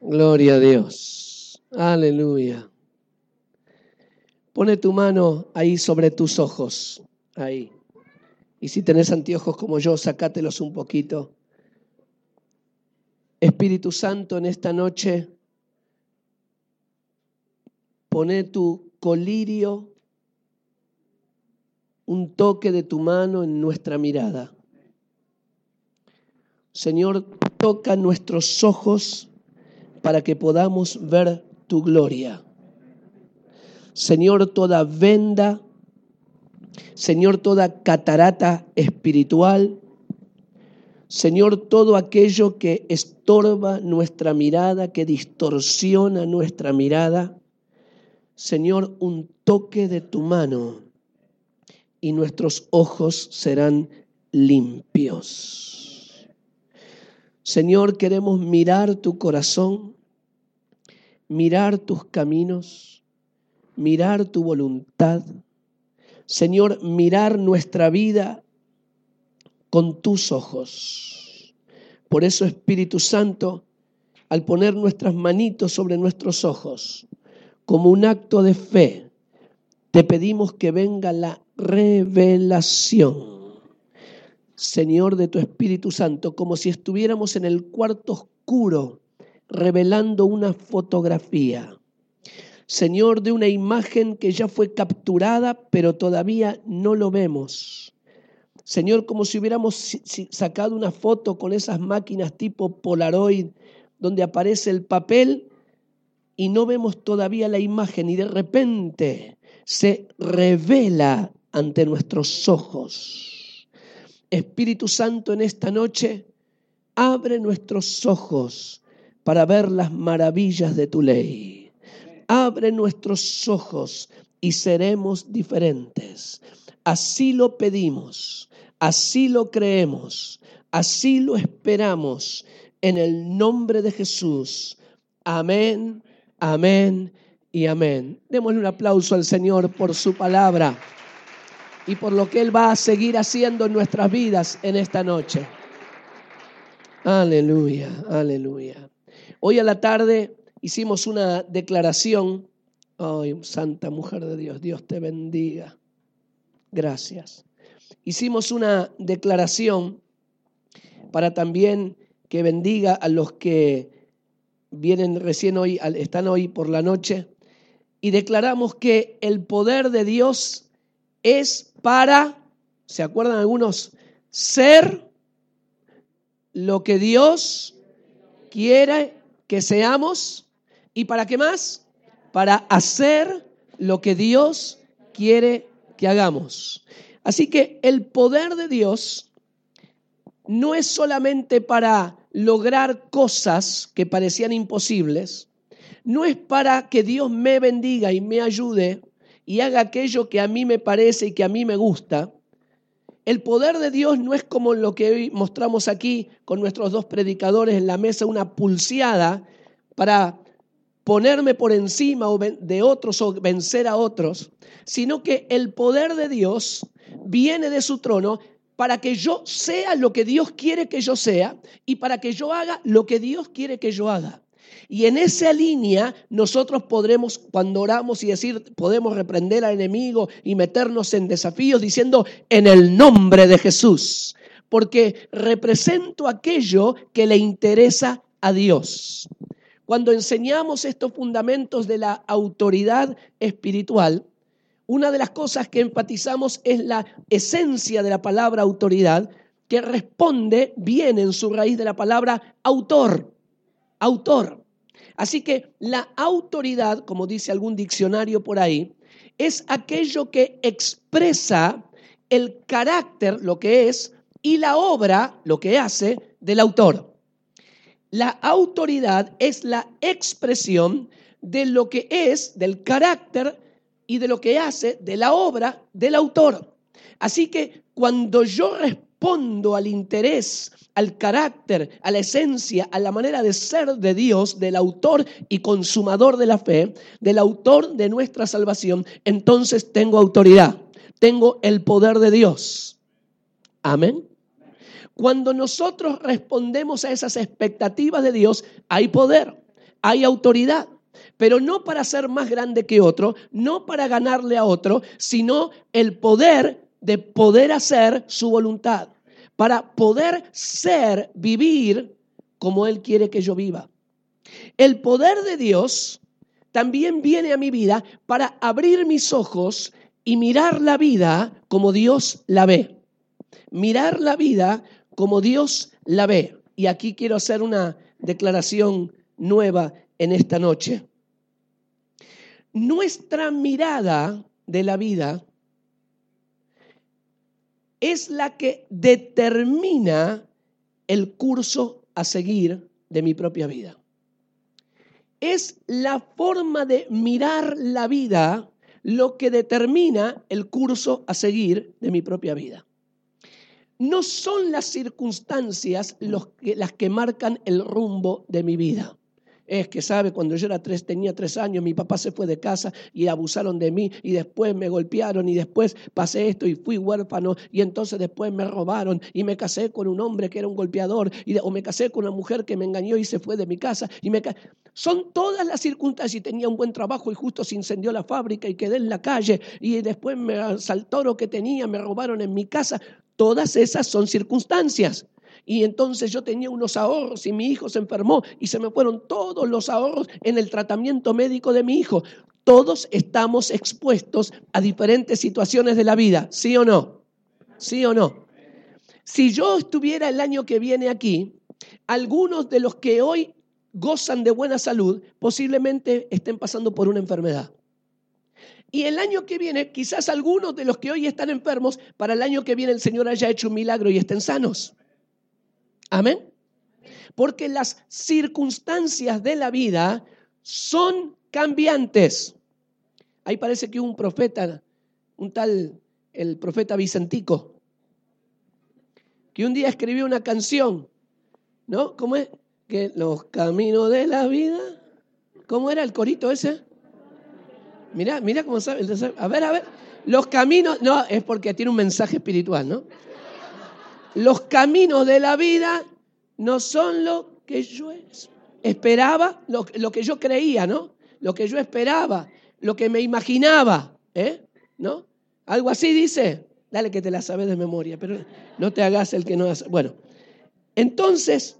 Gloria a Dios. Aleluya. Pone tu mano ahí sobre tus ojos. Ahí. Y si tenés anteojos como yo, sacátelos un poquito. Espíritu Santo, en esta noche, pone tu colirio, un toque de tu mano en nuestra mirada. Señor, toca nuestros ojos para que podamos ver tu gloria. Señor, toda venda, Señor, toda catarata espiritual, Señor, todo aquello que estorba nuestra mirada, que distorsiona nuestra mirada, Señor, un toque de tu mano y nuestros ojos serán limpios. Señor, queremos mirar tu corazón, mirar tus caminos, mirar tu voluntad. Señor, mirar nuestra vida con tus ojos. Por eso, Espíritu Santo, al poner nuestras manitos sobre nuestros ojos, como un acto de fe, te pedimos que venga la revelación, Señor, de tu Espíritu Santo, como si estuviéramos en el cuarto oscuro, revelando una fotografía. Señor, de una imagen que ya fue capturada, pero todavía no lo vemos. Señor, como si hubiéramos sacado una foto con esas máquinas tipo Polaroid, donde aparece el papel y no vemos todavía la imagen y de repente se revela ante nuestros ojos. Espíritu Santo, en esta noche, abre nuestros ojos para ver las maravillas de tu ley. Abre nuestros ojos y seremos diferentes. Así lo pedimos, así lo creemos, así lo esperamos en el nombre de Jesús. Amén, amén y amén. Démosle un aplauso al Señor por su palabra y por lo que Él va a seguir haciendo en nuestras vidas en esta noche. Aleluya, aleluya. Hoy a la tarde hicimos una declaración. Ay, Santa Mujer de Dios, Dios te bendiga. Gracias. Hicimos una declaración para también que bendiga a los que vienen recién hoy, están hoy por la noche. Y declaramos que el poder de Dios es para, ¿se acuerdan algunos? Ser lo que Dios quiere que seamos. ¿Y para qué más? Para hacer lo que Dios quiere que hagamos. Así que el poder de Dios no es solamente para lograr cosas que parecían imposibles, no es para que Dios me bendiga y me ayude y haga aquello que a mí me parece y que a mí me gusta. El poder de Dios no es como lo que hoy mostramos aquí con nuestros dos predicadores en la mesa, una pulseada para ponerme por encima de otros o vencer a otros, sino que el poder de Dios viene de su trono para que yo sea lo que Dios quiere que yo sea y para que yo haga lo que Dios quiere que yo haga. Y en esa línea nosotros podremos, cuando oramos y decir, podemos reprender al enemigo y meternos en desafíos diciendo en el nombre de Jesús, porque represento aquello que le interesa a Dios. Cuando enseñamos estos fundamentos de la autoridad espiritual, una de las cosas que enfatizamos es la esencia de la palabra autoridad, que responde bien en su raíz de la palabra autor. Así que la autoridad, como dice algún diccionario por ahí, es aquello que expresa el carácter, lo que es, y la obra, lo que hace, del autor. La autoridad es la expresión de lo que es, del carácter y de lo que hace, de la obra del autor. Así que cuando yo respondo al interés, al carácter, a la esencia, a la manera de ser de Dios, del autor y consumador de la fe, del autor de nuestra salvación, entonces tengo autoridad, tengo el poder de Dios. Amén. Cuando nosotros respondemos a esas expectativas de Dios, hay poder, hay autoridad, pero no para ser más grande que otro, no para ganarle a otro, sino el poder de poder hacer su voluntad, para poder ser, vivir como Él quiere que yo viva. El poder de Dios también viene a mi vida para abrir mis ojos y mirar la vida como Dios la ve. Mirar la vida como Dios la ve. Y aquí quiero hacer una declaración nueva en esta noche. Nuestra mirada de la vida es la que determina el curso a seguir de mi propia vida. Es la forma de mirar la vida lo que determina el curso a seguir de mi propia vida. No son las circunstancias las que marcan el rumbo de mi vida. Es que, ¿sabe? Cuando yo tenía 3 años, mi papá se fue de casa y abusaron de mí y después me golpearon y después pasé esto y fui huérfano y entonces después me robaron y me casé con un hombre que era un golpeador o me casé con una mujer que me engañó y se fue de mi casa. Son todas las circunstancias y tenía un buen trabajo y justo se incendió la fábrica y quedé en la calle y después me asaltó lo que tenía, me robaron en mi casa. Todas esas son circunstancias. Y entonces yo tenía unos ahorros y mi hijo se enfermó y se me fueron todos los ahorros en el tratamiento médico de mi hijo. Todos estamos expuestos a diferentes situaciones de la vida, ¿sí o no? ¿Sí o no? Si yo estuviera el año que viene aquí, algunos de los que hoy gozan de buena salud posiblemente estén pasando por una enfermedad. Y el año que viene, quizás algunos de los que hoy están enfermos, para el año que viene el Señor haya hecho un milagro y estén sanos. Amén. Porque las circunstancias de la vida son cambiantes. Ahí parece que hubo un profeta, el profeta Vicentico, que un día escribió una canción, ¿no? ¿Cómo es? Que los caminos de la vida, ¿cómo era el corito ese? Mira cómo sabe. A ver. Los caminos, no, es porque tiene un mensaje espiritual, ¿no? Los caminos de la vida no son lo que yo esperaba, lo que yo creía, ¿no? Lo que yo esperaba, lo que me imaginaba, ¿no? Algo así dice. Dale que te la sabes de memoria, pero no te hagas el que no hace. Bueno, entonces,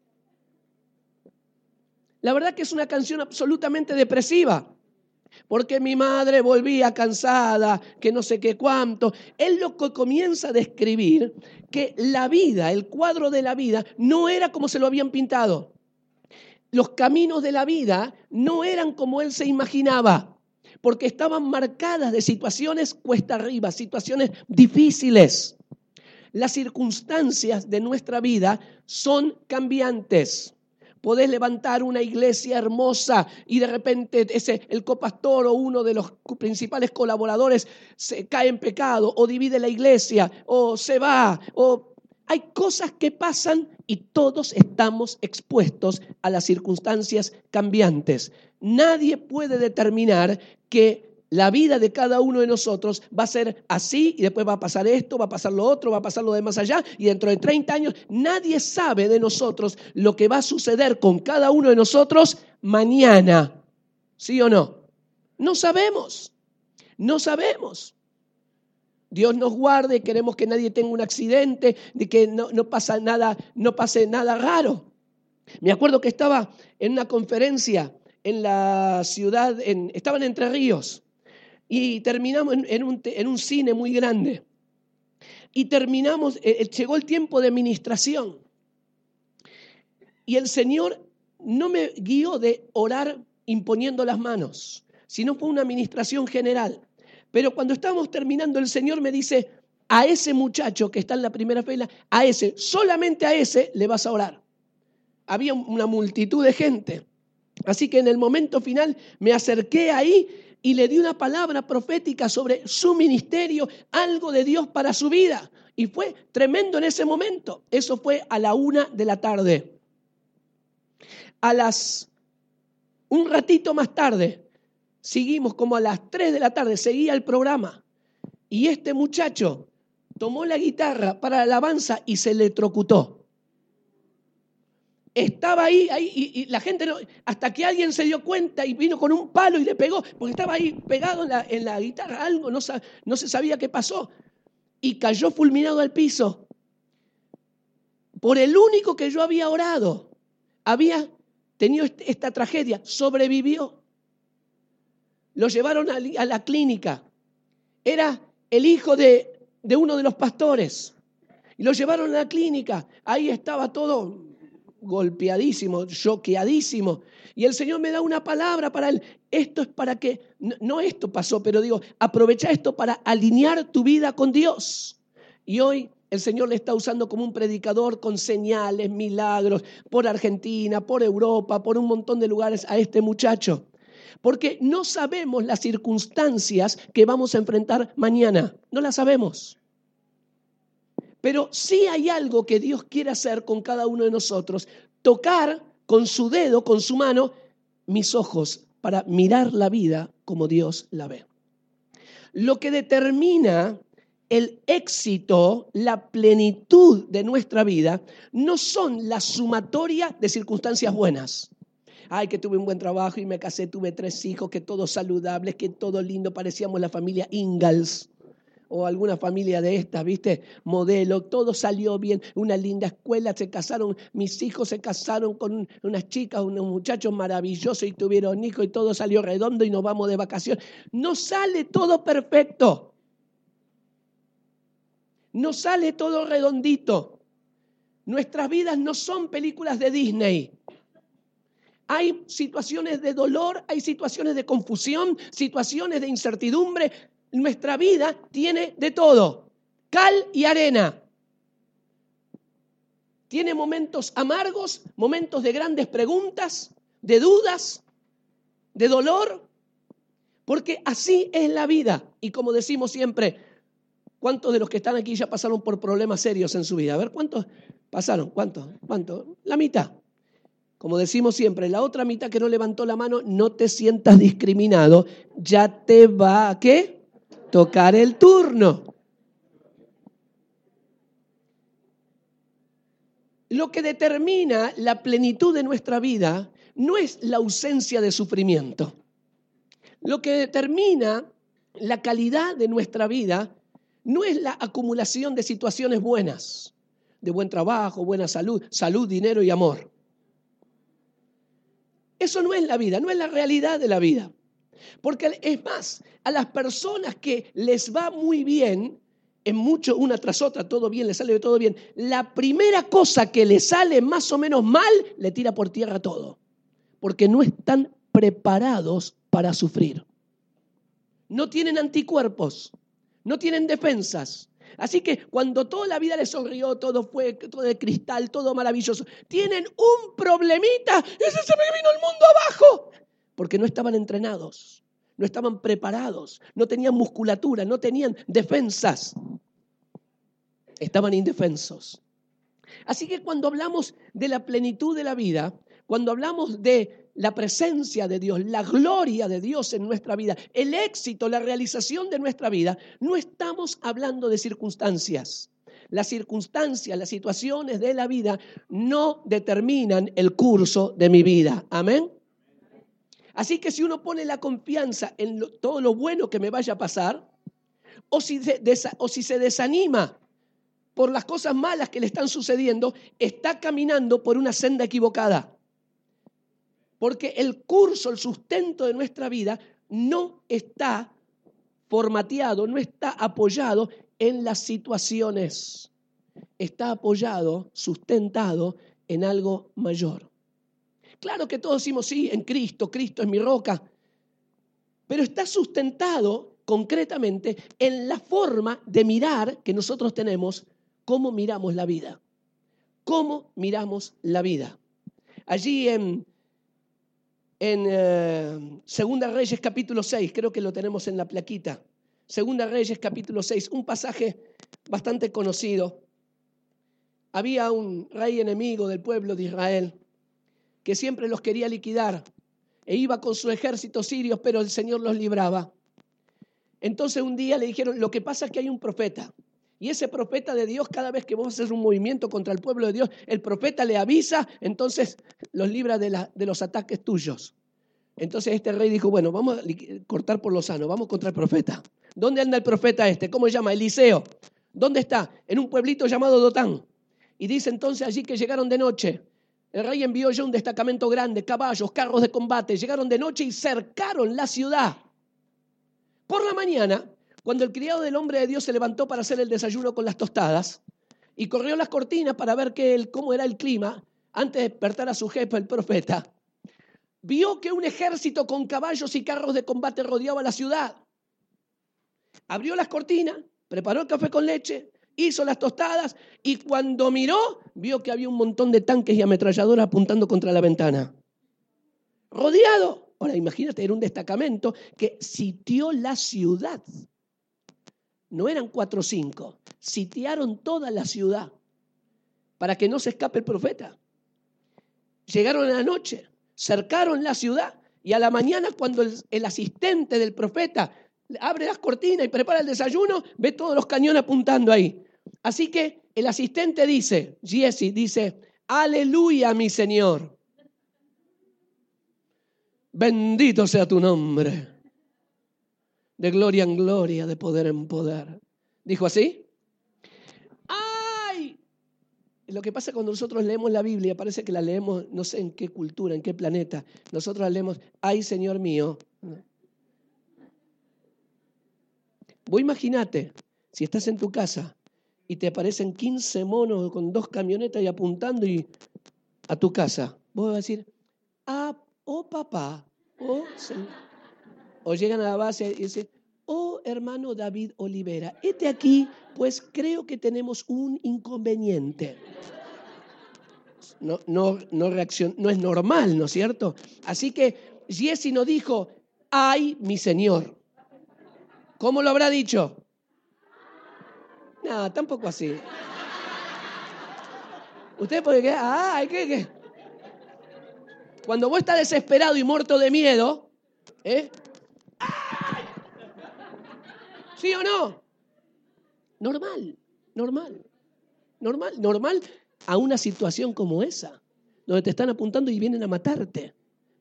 la verdad que es una canción absolutamente depresiva. Porque mi madre volvía cansada, que no sé qué cuánto. Él lo que comienza a describir que la vida, el cuadro de la vida, no era como se lo habían pintado. Los caminos de la vida no eran como él se imaginaba, porque estaban marcadas de situaciones cuesta arriba, situaciones difíciles. Las circunstancias de nuestra vida son cambiantes. Podés levantar una iglesia hermosa y de repente el copastor o uno de los principales colaboradores se cae en pecado o divide la iglesia o se va. Hay cosas que pasan y todos estamos expuestos a las circunstancias cambiantes. Nadie puede determinar que la vida de cada uno de nosotros va a ser así y después va a pasar esto, va a pasar lo otro, va a pasar lo de más allá y dentro de 30 años nadie sabe de nosotros lo que va a suceder con cada uno de nosotros mañana. ¿Sí o no? No sabemos. Dios nos guarde, queremos que nadie tenga un accidente, de que no pase nada raro. Me acuerdo que estaba en una conferencia en la ciudad, estaba en Entre Ríos. Y terminamos en un cine muy grande. Y terminamos, llegó el tiempo de ministración. Y el Señor no me guió de orar imponiendo las manos, sino fue una ministración general. Pero cuando estábamos terminando, el Señor me dice, a ese muchacho que está en la primera fila, solamente a ese le vas a orar. Había una multitud de gente. Así que en el momento final me acerqué ahí y le di una palabra profética sobre su ministerio, algo de Dios para su vida. Y fue tremendo en ese momento. Eso fue a la 1:00 p.m. Un ratito más tarde, seguimos como a las 3:00 p.m, seguía el programa. Y este muchacho tomó la guitarra para la alabanza y se electrocutó. Estaba ahí y la gente, hasta que alguien se dio cuenta y vino con un palo y le pegó, porque estaba ahí pegado en la guitarra, algo, no se sabía qué pasó. Y cayó fulminado al piso. Por el único que yo había orado, había tenido esta tragedia, sobrevivió. Lo llevaron a la clínica. Era el hijo de uno de los pastores. Y lo llevaron a la clínica. Ahí estaba todo golpeadísimo, choqueadísimo. Y el Señor me da una palabra para él. Esto es para que, no esto pasó, pero digo, aprovecha esto para alinear tu vida con Dios. Y hoy el Señor le está usando como un predicador con señales, milagros, por Argentina, por Europa, por un montón de lugares a este muchacho. Porque no sabemos las circunstancias que vamos a enfrentar mañana. No las sabemos. Pero sí hay algo que Dios quiere hacer con cada uno de nosotros. Tocar con su dedo, con su mano, mis ojos para mirar la vida como Dios la ve. Lo que determina el éxito, la plenitud de nuestra vida, no son la sumatoria de circunstancias buenas. Ay, que tuve un buen trabajo y me casé, tuve 3 hijos, que todos saludables, que todo lindo, parecíamos la familia Ingalls o alguna familia de estas, ¿viste? Modelo, todo salió bien, una linda escuela, se casaron, mis hijos se casaron con unas chicas, unos muchachos maravillosos y tuvieron hijos y todo salió redondo y nos vamos de vacaciones. No sale todo perfecto. No sale todo redondito. Nuestras vidas no son películas de Disney. Hay situaciones de dolor, hay situaciones de confusión, situaciones de incertidumbre. Nuestra vida tiene de todo, cal y arena. Tiene momentos amargos, momentos de grandes preguntas, de dudas, de dolor, porque así es la vida. Y como decimos siempre, ¿cuántos de los que están aquí ya pasaron por problemas serios en su vida? A ver, ¿cuántos pasaron? ¿Cuántos? La mitad. Como decimos siempre, la otra mitad que no levantó la mano, no te sientas discriminado, ya te va a ¿qué? Tocar el turno. Lo que determina la plenitud de nuestra vida no es la ausencia de sufrimiento. Lo que determina la calidad de nuestra vida no es la acumulación de situaciones buenas, de buen trabajo, buena salud, dinero y amor. Eso no es la vida, no es la realidad de la vida. Porque es más, a las personas que les va muy bien, en mucho, una tras otra, todo bien, les sale todo bien, la primera cosa que les sale más o menos mal, le tira por tierra todo. Porque no están preparados para sufrir. No tienen anticuerpos, no tienen defensas. Así que cuando toda la vida les sonrió, todo fue todo de cristal, todo maravilloso, tienen un problemita, ese se me vino el mundo abajo. Porque no estaban entrenados, no estaban preparados, no tenían musculatura, no tenían defensas. Estaban indefensos. Así que cuando hablamos de la plenitud de la vida, cuando hablamos de la presencia de Dios, la gloria de Dios en nuestra vida, el éxito, la realización de nuestra vida, no estamos hablando de circunstancias. Las circunstancias, las situaciones de la vida no determinan el curso de mi vida. Amén. Así que si uno pone la confianza en todo lo bueno que me vaya a pasar, o si se desanima por las cosas malas que le están sucediendo, está caminando por una senda equivocada. Porque el curso, el sustento de nuestra vida no está formateado, no está apoyado en las situaciones. Está apoyado, sustentado en algo mayor. Claro que todos decimos, sí, en Cristo, Cristo es mi roca, pero está sustentado concretamente en la forma de mirar que nosotros tenemos, cómo miramos la vida. ¿Cómo miramos la vida? Allí en Segunda Reyes capítulo 6, creo que lo tenemos en la plaquita. Segunda Reyes capítulo 6, un pasaje bastante conocido. Había un rey enemigo del pueblo de Israel que siempre los quería liquidar e iba con su ejército sirio, pero el Señor los libraba. Entonces un día le dijeron, lo que pasa es que hay un profeta Y ese profeta de Dios, cada vez que vos haces un movimiento contra el pueblo de Dios, el profeta le avisa, entonces los libra de los ataques tuyos. Entonces este rey dijo, bueno, vamos a cortar por lo sano, vamos contra el profeta. ¿Dónde anda el profeta este? ¿Cómo se llama? Eliseo. ¿Dónde está? En un pueblito llamado Dotán. Y dice entonces allí que llegaron de noche. El rey envió ya un destacamento grande, caballos, carros de combate. Llegaron de noche y cercaron la ciudad. Por la mañana, cuando el criado del hombre de Dios se levantó para hacer el desayuno con las tostadas y corrió las cortinas para ver cómo era el clima, antes de despertar a su jefe, el profeta, vio que un ejército con caballos y carros de combate rodeaba la ciudad. Abrió las cortinas, preparó el café con leche, hizo las tostadas y cuando miró, vio que había un montón de tanques y ametralladoras apuntando contra la ventana. Rodeado. Ahora imagínate, era un destacamento que sitió la ciudad. No eran 4 o 5, sitiaron toda la ciudad para que no se escape el profeta. Llegaron a la noche, cercaron la ciudad y a la mañana cuando el asistente del profeta abre las cortinas y prepara el desayuno, ve todos los cañones apuntando ahí. Así que el asistente dice, Giesi dice, aleluya mi Señor. Bendito sea tu nombre. De gloria en gloria, de poder en poder. ¿Dijo así? ¡Ay! Lo que pasa cuando nosotros leemos la Biblia, parece que la leemos, no sé en qué cultura, en qué planeta. Nosotros la leemos, ¡ay, Señor mío! Vos imaginate, si estás en tu casa y te aparecen 15 monos con 2 camionetas y apuntando a tu casa. Vos vas a decir, oh papá, o llegan a la base y dicen, oh hermano David Olivera, aquí, pues creo que tenemos un inconveniente. No es normal, ¿no es cierto? Así que Giesi no dijo, ay, mi Señor. ¿Cómo lo habrá dicho? No, tampoco así. Usted puede quedar, ¿qué? Cuando vos estás desesperado y muerto de miedo, ¿sí o no? Normal a una situación como esa, donde te están apuntando y vienen a matarte.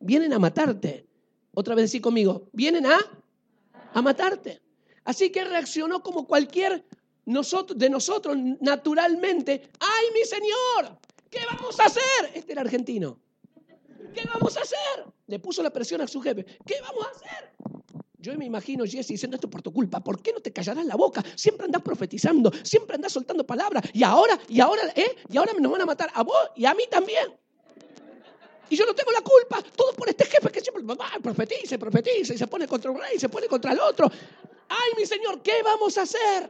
Otra vez decí conmigo, vienen a matarte. Así que reaccionó como cualquier de nosotros naturalmente. ¡Ay, mi Señor! ¿Qué vamos a hacer? Este era argentino. ¿Qué vamos a hacer? Le puso la presión a su jefe. ¿Qué vamos a hacer? Yo me imagino Giesi diciendo, esto es por tu culpa. ¿Por qué no te callarás la boca? Siempre andás profetizando, siempre andás soltando palabras. Y ahora nos van a matar a vos y a mí también. Y yo no tengo la culpa. Todo por este jefe que siempre profetiza y se pone contra un rey, se pone contra el otro. ¡Ay, mi Señor! ¿Qué vamos a hacer?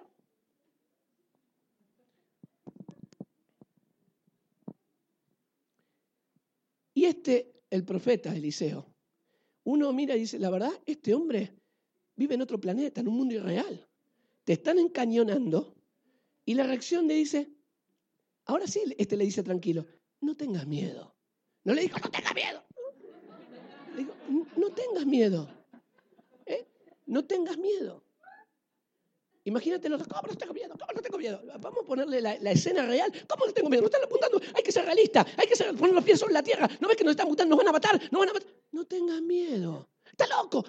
Y el profeta Eliseo, uno mira y dice, la verdad, este hombre vive en otro planeta, en un mundo irreal. Te están encañonando y la reacción le dice, ahora sí, le dice tranquilo, no tengas miedo. No le dijo, no tengas miedo. Le dijo, no tengas miedo. No tengas miedo. Imagínate los dos, ¿cómo no tengo miedo? Vamos a ponerle la escena real. ¿Cómo no tengo miedo? Nos están apuntando. Hay que ser realista. Hay que poner los pies sobre la tierra. ¿No ves que nos están apuntando? Nos van a matar. No tengas miedo. ¡Está loco!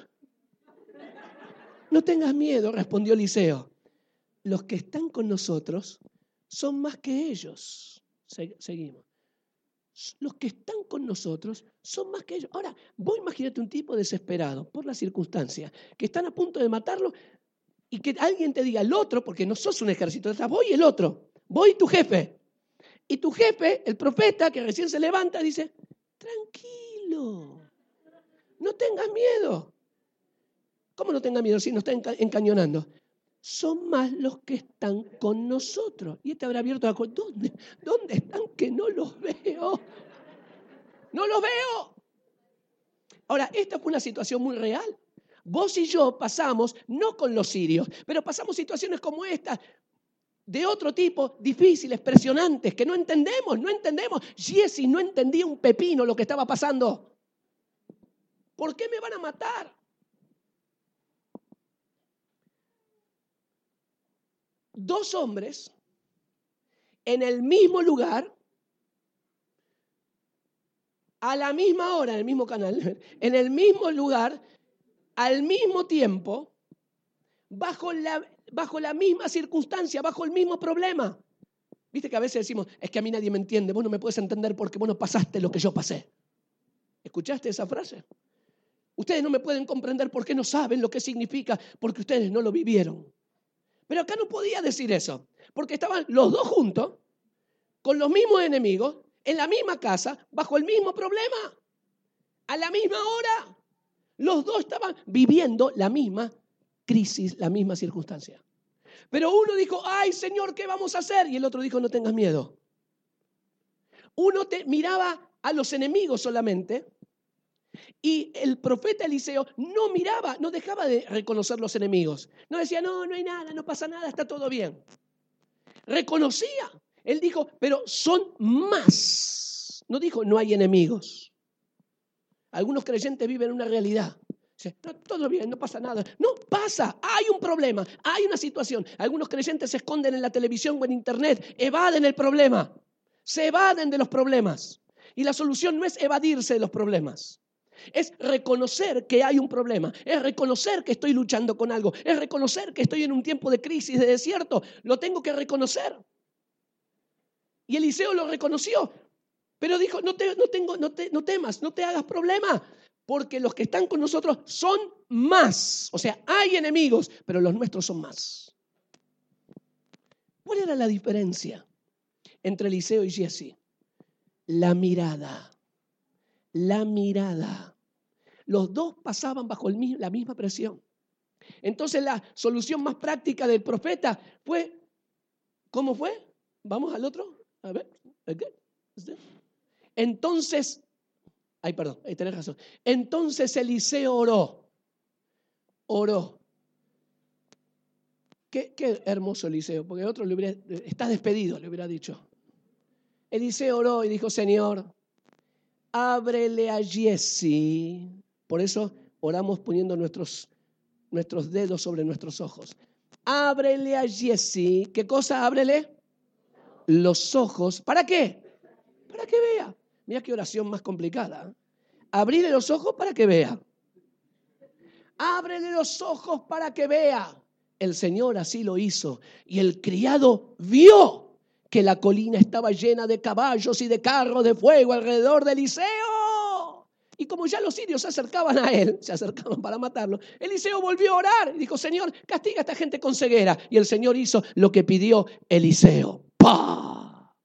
No tengas miedo, respondió Eliseo. Los que están con nosotros son más que ellos. Seguimos. Los que están con nosotros son más que ellos. Ahora, vos imagínate un tipo desesperado por las circunstancias, que están a punto de matarlo y que alguien te diga, el otro, porque no sos un ejército, estás vos y el otro, vos y tu jefe. Y tu jefe, el profeta, que recién se levanta, dice, tranquilo, no tengas miedo. ¿Cómo no tengas miedo si nos está encañonando? Son más los que están con nosotros. Y habrá abierto la puerta. ¿Dónde están que no los veo? ¡No los veo! Ahora, esta fue una situación muy real. Vos y yo pasamos, no con los sirios, pero pasamos situaciones como esta, de otro tipo, difíciles, presionantes, que no entendemos. Giesi no entendía un pepino lo que estaba pasando. ¿Por qué me van a matar? 2 hombres en el mismo lugar, a la misma hora, en el mismo canal, en el mismo lugar, al mismo tiempo, bajo la misma circunstancia, bajo el mismo problema. Viste que a veces decimos, es que a mí nadie me entiende, vos no me puedes entender porque vos no pasaste lo que yo pasé. ¿Escuchaste esa frase? Ustedes no me pueden comprender porque no saben lo que significa, porque ustedes no lo vivieron. Pero acá no podía decir eso, porque estaban los 2 juntos, con los mismos enemigos, en la misma casa, bajo el mismo problema, a la misma hora. Los 2 estaban viviendo la misma crisis, la misma circunstancia. Pero uno dijo, ay Señor, ¿qué vamos a hacer? Y el otro dijo, no tengas miedo. Uno miraba a los enemigos solamente y el profeta Eliseo no miraba, no dejaba de reconocer los enemigos. No decía, no hay nada, no pasa nada, está todo bien. Reconocía. Él dijo, pero son más. No dijo, no hay enemigos. Algunos creyentes viven una realidad. No, todo bien, no pasa nada. No pasa, hay un problema, hay una situación. Algunos creyentes se esconden en la televisión o en internet, evaden el problema, se evaden de los problemas. Y la solución no es evadirse de los problemas, es reconocer que hay un problema, es reconocer que estoy luchando con algo, es reconocer que estoy en un tiempo de crisis, de desierto. Lo tengo que reconocer. Y Eliseo lo reconoció, pero dijo, no temas, no te hagas problema. Porque los que están con nosotros son más. O sea, hay enemigos, pero los nuestros son más. ¿Cuál era la diferencia entre Eliseo y Giezi? La mirada. La mirada. Los 2 pasaban bajo la misma presión. Entonces la solución más práctica del profeta fue, ¿cómo fue? Vamos al otro. A ver. Entonces... ahí tenés razón. Entonces Eliseo oró. Qué hermoso Eliseo, porque otro estás despedido, le hubiera dicho. Eliseo oró y dijo, Señor, ábrele a Giezi. Por eso oramos poniendo nuestros dedos sobre nuestros ojos. Ábrele a Giezi. ¿Qué cosa? Ábrele los ojos. ¿Para qué? Para que vea. Mira qué oración más complicada. Abrirle los ojos para que vea. Ábrele los ojos para que vea. El Señor así lo hizo. Y el criado vio que la colina estaba llena de caballos y de carros de fuego alrededor de Eliseo. Y como ya los sirios se acercaban a él, se acercaban para matarlo, Eliseo volvió a orar y dijo, Señor, castiga a esta gente con ceguera. Y el Señor hizo lo que pidió Eliseo. ¡Pah!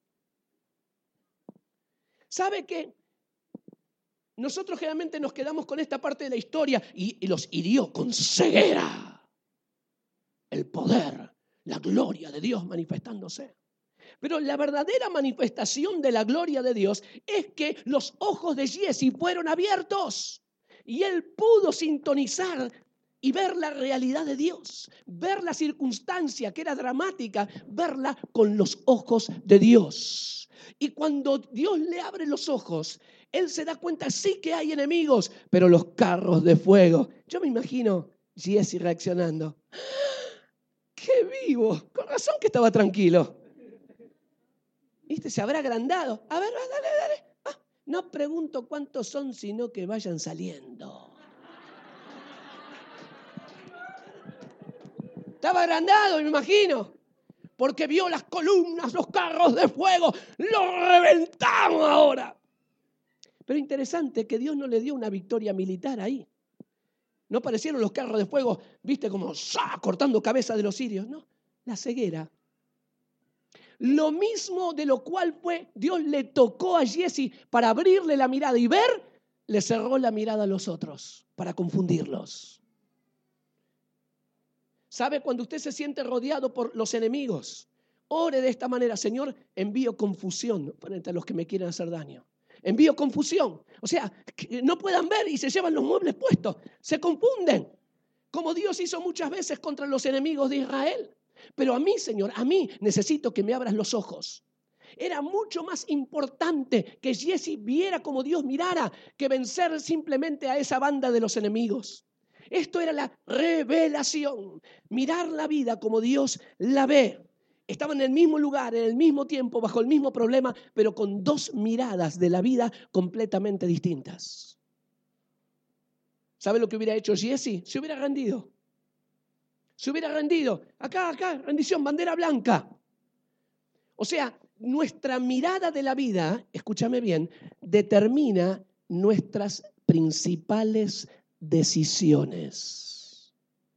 ¿Sabe qué? Nosotros generalmente nos quedamos con esta parte de la historia y los hirió con ceguera. El poder, la gloria de Dios manifestándose. Pero la verdadera manifestación de la gloria de Dios es que los ojos de Giezi fueron abiertos y él pudo sintonizar y ver la realidad de Dios, ver la circunstancia que era dramática, verla con los ojos de Dios. Y cuando Dios le abre los ojos, él se da cuenta, sí que hay enemigos, pero los carros de fuego. Yo me imagino Giezi reaccionando. ¡Qué vivo! Con razón que estaba tranquilo. ¿Viste? Se habrá agrandado. A ver, dale. No pregunto cuántos son, sino que vayan saliendo. Estaba agrandado, me imagino. Porque vio las columnas, los carros de fuego. ¡Los reventamos ahora! Pero interesante que Dios no le dio una victoria militar ahí. No parecieron los carros de fuego, viste, como cortando cabeza de los sirios. No, la ceguera. Lo mismo de lo cual fue, Dios le tocó a Giezi para abrirle la mirada y ver, le cerró la mirada a los otros para confundirlos. ¿Sabe? Cuando usted se siente rodeado por los enemigos, ore de esta manera, Señor, envío confusión frente a los que me quieren hacer daño. Envío confusión. O sea, que no puedan ver y se llevan los muebles puestos. Se confunden. Como Dios hizo muchas veces contra los enemigos de Israel. Pero a mí, Señor, a mí necesito que me abras los ojos. Era mucho más importante que Giezi viera como Dios mirara que vencer simplemente a esa banda de los enemigos. Esto era la revelación. Mirar la vida como Dios la ve. Estaban en el mismo lugar, en el mismo tiempo, bajo el mismo problema, pero con dos miradas de la vida completamente distintas. ¿Sabe lo que hubiera hecho Jesse? Se hubiera rendido. Se hubiera rendido. Acá, rendición, bandera blanca. O sea, nuestra mirada de la vida, escúchame bien, determina nuestras principales decisiones.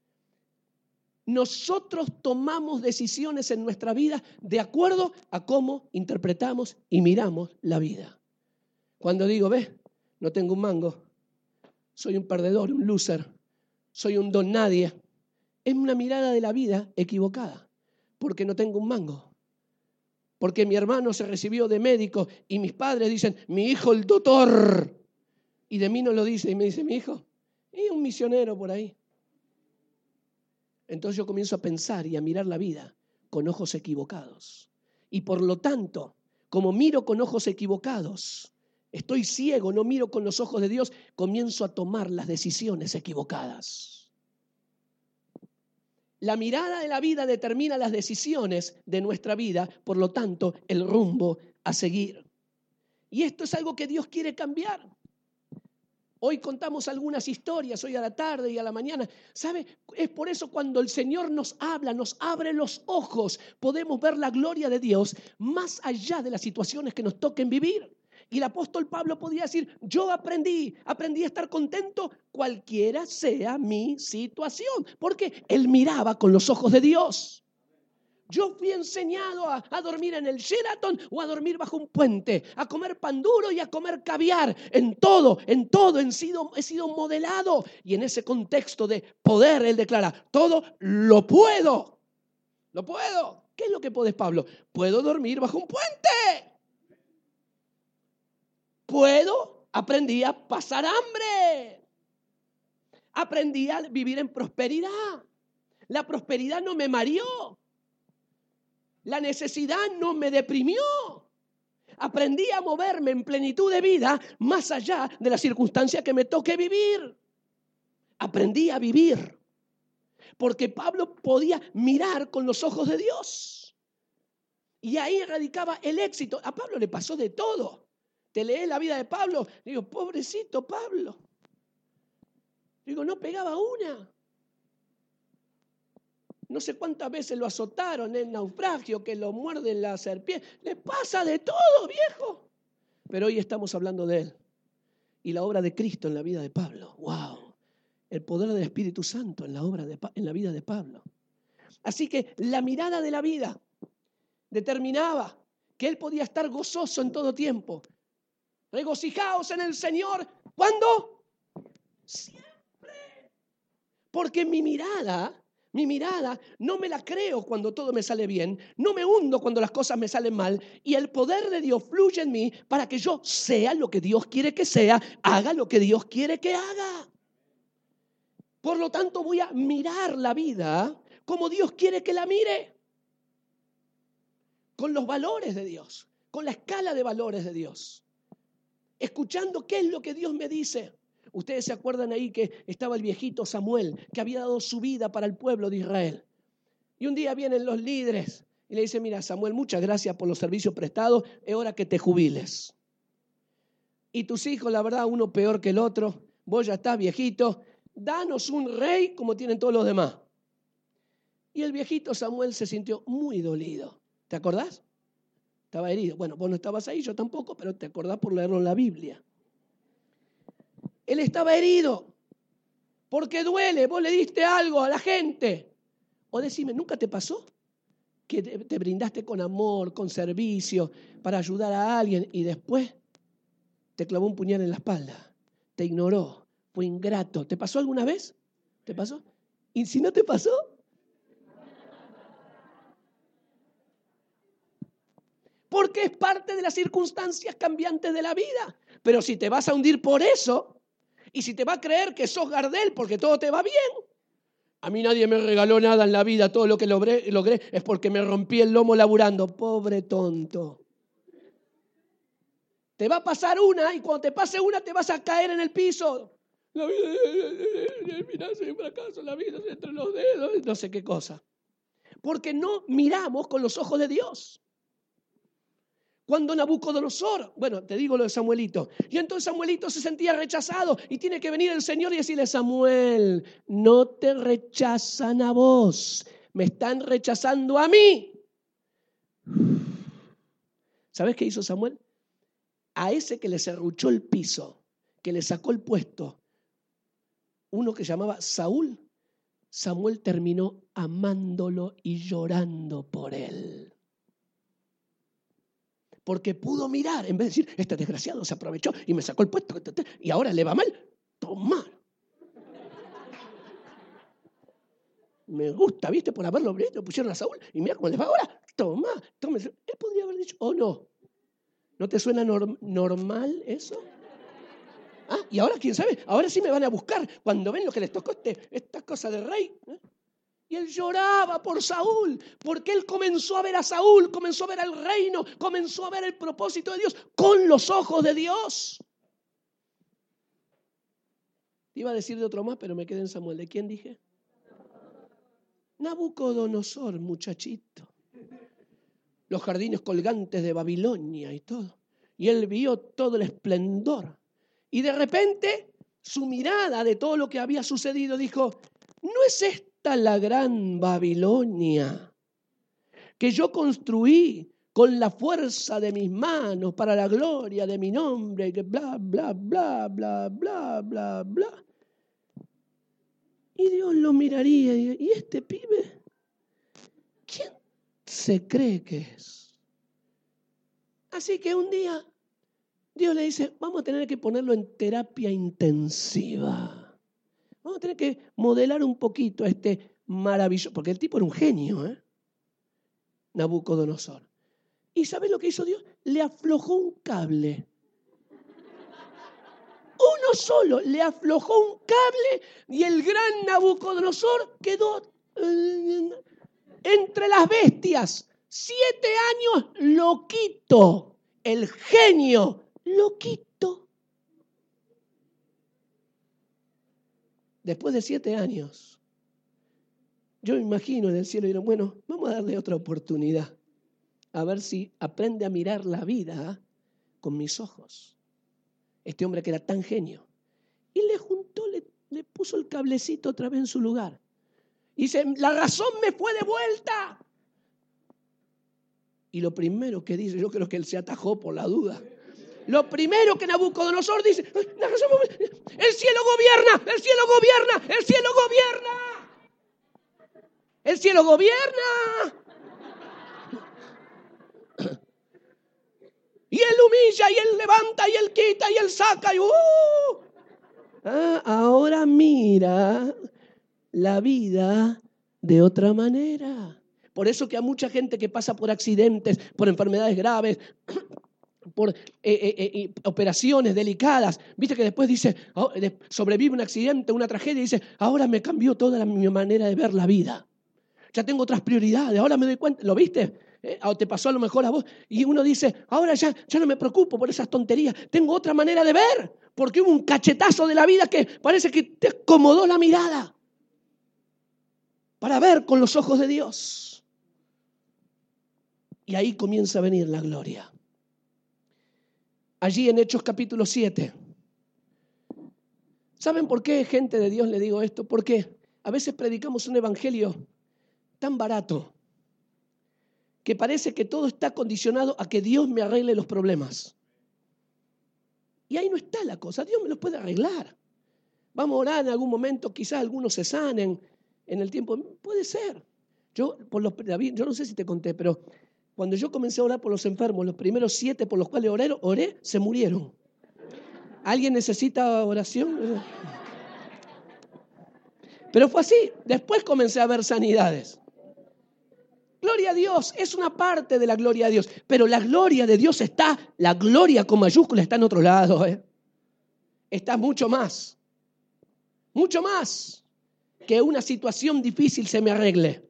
Nosotros tomamos decisiones en nuestra vida de acuerdo a cómo interpretamos y miramos la vida. Cuando digo, ves, no tengo un mango, soy un perdedor, un loser, soy un don nadie, es una mirada de la vida equivocada, porque no tengo un mango. Porque mi hermano se recibió de médico y mis padres dicen, mi hijo el doctor. Y de mí no lo dice y me dice, mi hijo, y un misionero por ahí. Entonces yo comienzo a pensar y a mirar la vida con ojos equivocados. Y por lo tanto, como miro con ojos equivocados, estoy ciego, no miro con los ojos de Dios, comienzo a tomar las decisiones equivocadas. La mirada de la vida determina las decisiones de nuestra vida, por lo tanto, el rumbo a seguir. Y esto es algo que Dios quiere cambiar. Hoy contamos algunas historias, hoy a la tarde y a la mañana. ¿Sabe? Es por eso cuando el Señor nos habla, nos abre los ojos, podemos ver la gloria de Dios más allá de las situaciones que nos toquen vivir. Y el apóstol Pablo podía decir, yo aprendí a estar contento cualquiera sea mi situación, porque él miraba con los ojos de Dios. Yo fui enseñado a dormir en el Sheraton o a dormir bajo un puente, a comer pan duro y a comer caviar. En todo he sido modelado. Y en ese contexto de poder, él declara, todo lo puedo. Lo puedo. ¿Qué es lo que podés, Pablo? Puedo dormir bajo un puente. Aprendí a pasar hambre. Aprendí a vivir en prosperidad. La prosperidad no me mareó. La necesidad no me deprimió. Aprendí a moverme en plenitud de vida más allá de la circunstancia que me toque vivir. Aprendí a vivir. Porque Pablo podía mirar con los ojos de Dios. Y ahí radicaba el éxito. A Pablo le pasó de todo. Te lees la vida de Pablo, digo, pobrecito Pablo. Digo, no pegaba una. No sé cuántas veces lo azotaron en el naufragio, que lo muerden la serpiente. Le pasa de todo, viejo. Pero hoy estamos hablando de él. Y la obra de Cristo en la vida de Pablo. ¡Wow! El poder del Espíritu Santo en la vida de Pablo. Así que la mirada de la vida determinaba que él podía estar gozoso en todo tiempo. Regocijaos en el Señor. ¿Cuándo? Siempre. Porque mi mirada no me la creo cuando todo me sale bien, no me hundo cuando las cosas me salen mal, y el poder de Dios fluye en mí para que yo sea lo que Dios quiere que sea, haga lo que Dios quiere que haga. Por lo tanto, voy a mirar la vida como Dios quiere que la mire, con los valores de Dios, con la escala de valores de Dios. Escuchando qué es lo que Dios me dice. Ustedes se acuerdan ahí que estaba el viejito Samuel, que había dado su vida para el pueblo de Israel. Y un día vienen los líderes y le dicen, mira Samuel, muchas gracias por los servicios prestados, es hora que te jubiles. Y tus hijos, la verdad, uno peor que el otro, vos ya estás viejito, danos un rey como tienen todos los demás. Y el viejito Samuel se sintió muy dolido. ¿Te acordás? Estaba herido. Bueno, vos no estabas ahí, yo tampoco, pero te acordás por leerlo en la Biblia. Él estaba herido porque duele. Vos le diste algo a la gente. O decime, ¿nunca te pasó que te brindaste con amor, con servicio, para ayudar a alguien y después te clavó un puñal en la espalda? Te ignoró, fue ingrato. ¿Te pasó alguna vez? ¿Te pasó? ¿Y si no te pasó? Porque es parte de las circunstancias cambiantes de la vida. Pero si te vas a hundir por eso, y si te va a creer que sos Gardel porque todo te va bien, a mí nadie me regaló nada en la vida, todo lo que logré es porque me rompí el lomo laburando. Pobre tonto. Te va a pasar una y cuando te pase una te vas a caer en el piso. La vida, mira, es un fracaso, la vida es entre los dedos, no sé qué cosa. Porque no miramos con los ojos de Dios. Cuando Nabucodonosor, bueno, te digo lo de Samuelito, y entonces Samuelito se sentía rechazado y tiene que venir el Señor y decirle: Samuel, no te rechazan a vos, me están rechazando a mí. ¿Sabes qué hizo Samuel? A ese que le serruchó el piso, que le sacó el puesto, uno que llamaba Saúl, Samuel terminó amándolo y llorando por él. Porque pudo mirar, en vez de decir, este desgraciado se aprovechó y me sacó el puesto y ahora le va mal. Toma. Me gusta, ¿viste? Por haberlo visto, pusieron a Saúl y mira cómo les va ahora. Toma. Él podría haber dicho, oh no. ¿No te suena normal eso? Ah, y ahora, ¿quién sabe? Ahora sí me van a buscar cuando ven lo que les tocó esta cosa de rey. Y él lloraba por Saúl, porque él comenzó a ver a Saúl, comenzó a ver al reino, comenzó a ver el propósito de Dios con los ojos de Dios. Iba a decir de otro más, pero me quedé en Samuel. ¿De quién dije? Nabucodonosor, muchachito. Los jardines colgantes de Babilonia y todo. Y él vio todo el esplendor. Y de repente, su mirada de todo lo que había sucedido dijo: ¿no es esta la gran Babilonia que yo construí con la fuerza de mis manos para la gloria de mi nombre? Y que bla, bla, bla, bla, bla, bla, bla. Y Dios lo miraría y diría: ¿y este pibe? ¿Quién se cree que es? Así que un día Dios le dice: vamos a tener que ponerlo en terapia intensiva. Vamos a tener que modelar un poquito a este maravilloso, porque el tipo era un genio, Nabucodonosor. ¿Y sabes lo que hizo Dios? Le aflojó un cable. Uno solo, le aflojó un cable y el gran Nabucodonosor quedó entre las bestias. 7 años loquito, el genio loquito. Después de 7 años, yo me imagino en el cielo y dirán: bueno, vamos a darle otra oportunidad, a ver si aprende a mirar la vida con mis ojos. Este hombre que era tan genio. Y le juntó, le puso el cablecito otra vez en su lugar. Y dice: la razón me fue de vuelta. Y lo primero que dice, yo creo que él se atajó por la duda. Lo primero que Nabucodonosor dice: la razón, el cielo gobierna, el cielo gobierna, el cielo gobierna. El cielo gobierna. Y él humilla, y él levanta, y él quita, y él saca. Y ahora mira la vida de otra manera. Por eso que a mucha gente que pasa por accidentes, por enfermedades graves, por operaciones delicadas, viste que después dice, sobrevive un accidente, una tragedia, y dice: ahora me cambió toda mi manera de ver la vida. Ya tengo otras prioridades, ahora me doy cuenta. ¿Lo viste? O te pasó a lo mejor a vos. Y uno dice: ahora ya no me preocupo por esas tonterías. Tengo otra manera de ver. Porque hubo un cachetazo de la vida que parece que te acomodó la mirada para ver con los ojos de Dios. Y ahí comienza a venir la gloria. Allí en Hechos capítulo 7. ¿Saben por qué, gente de Dios, le digo esto? Porque a veces predicamos un evangelio tan barato que parece que todo está condicionado a que Dios me arregle los problemas. Y ahí no está la cosa. Dios me los puede arreglar. Vamos a orar en algún momento, quizás algunos se sanen en el tiempo. Puede ser. David, yo no sé si te conté, pero cuando yo comencé a orar por los enfermos, los primeros 7 por los cuales oré, se murieron. ¿Alguien necesita oración? Pero fue así. Después comencé a ver sanidades. Gloria a Dios, es una parte de la gloria de Dios, pero la gloria de Dios está, la gloria con mayúscula está en otro lado. Está mucho más que una situación difícil se me arregle.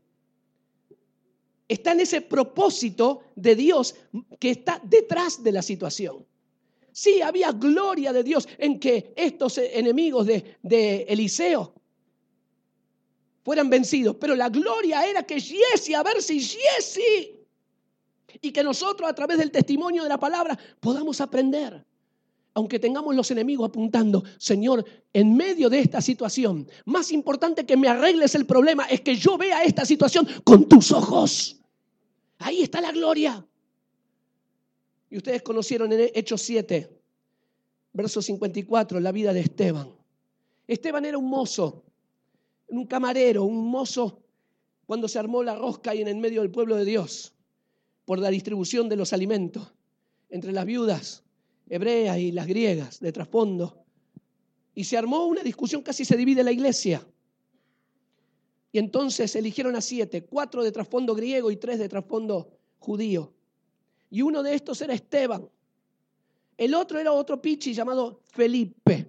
Está en ese propósito de Dios que está detrás de la situación. Sí, había gloria de Dios en que estos enemigos de Eliseo fueran vencidos. Pero la gloria era que Giezi, a ver si Giezi, y que nosotros a través del testimonio de la palabra podamos aprender. Aunque tengamos los enemigos apuntando, Señor, en medio de esta situación, más importante que me arregles el problema es que yo vea esta situación con tus ojos. Ahí está la gloria. Y ustedes conocieron en Hechos 7, verso 54, la vida de Esteban. Esteban era un mozo, un camarero, un mozo cuando se armó la rosca ahí en el medio del pueblo de Dios por la distribución de los alimentos entre las viudas hebreas y las griegas de trasfondo. Y se armó una discusión, casi se divide la iglesia. Y entonces eligieron a 7, 4 de trasfondo griego y 3 de trasfondo judío. Y uno de estos era Esteban. El otro era otro pichi llamado Felipe.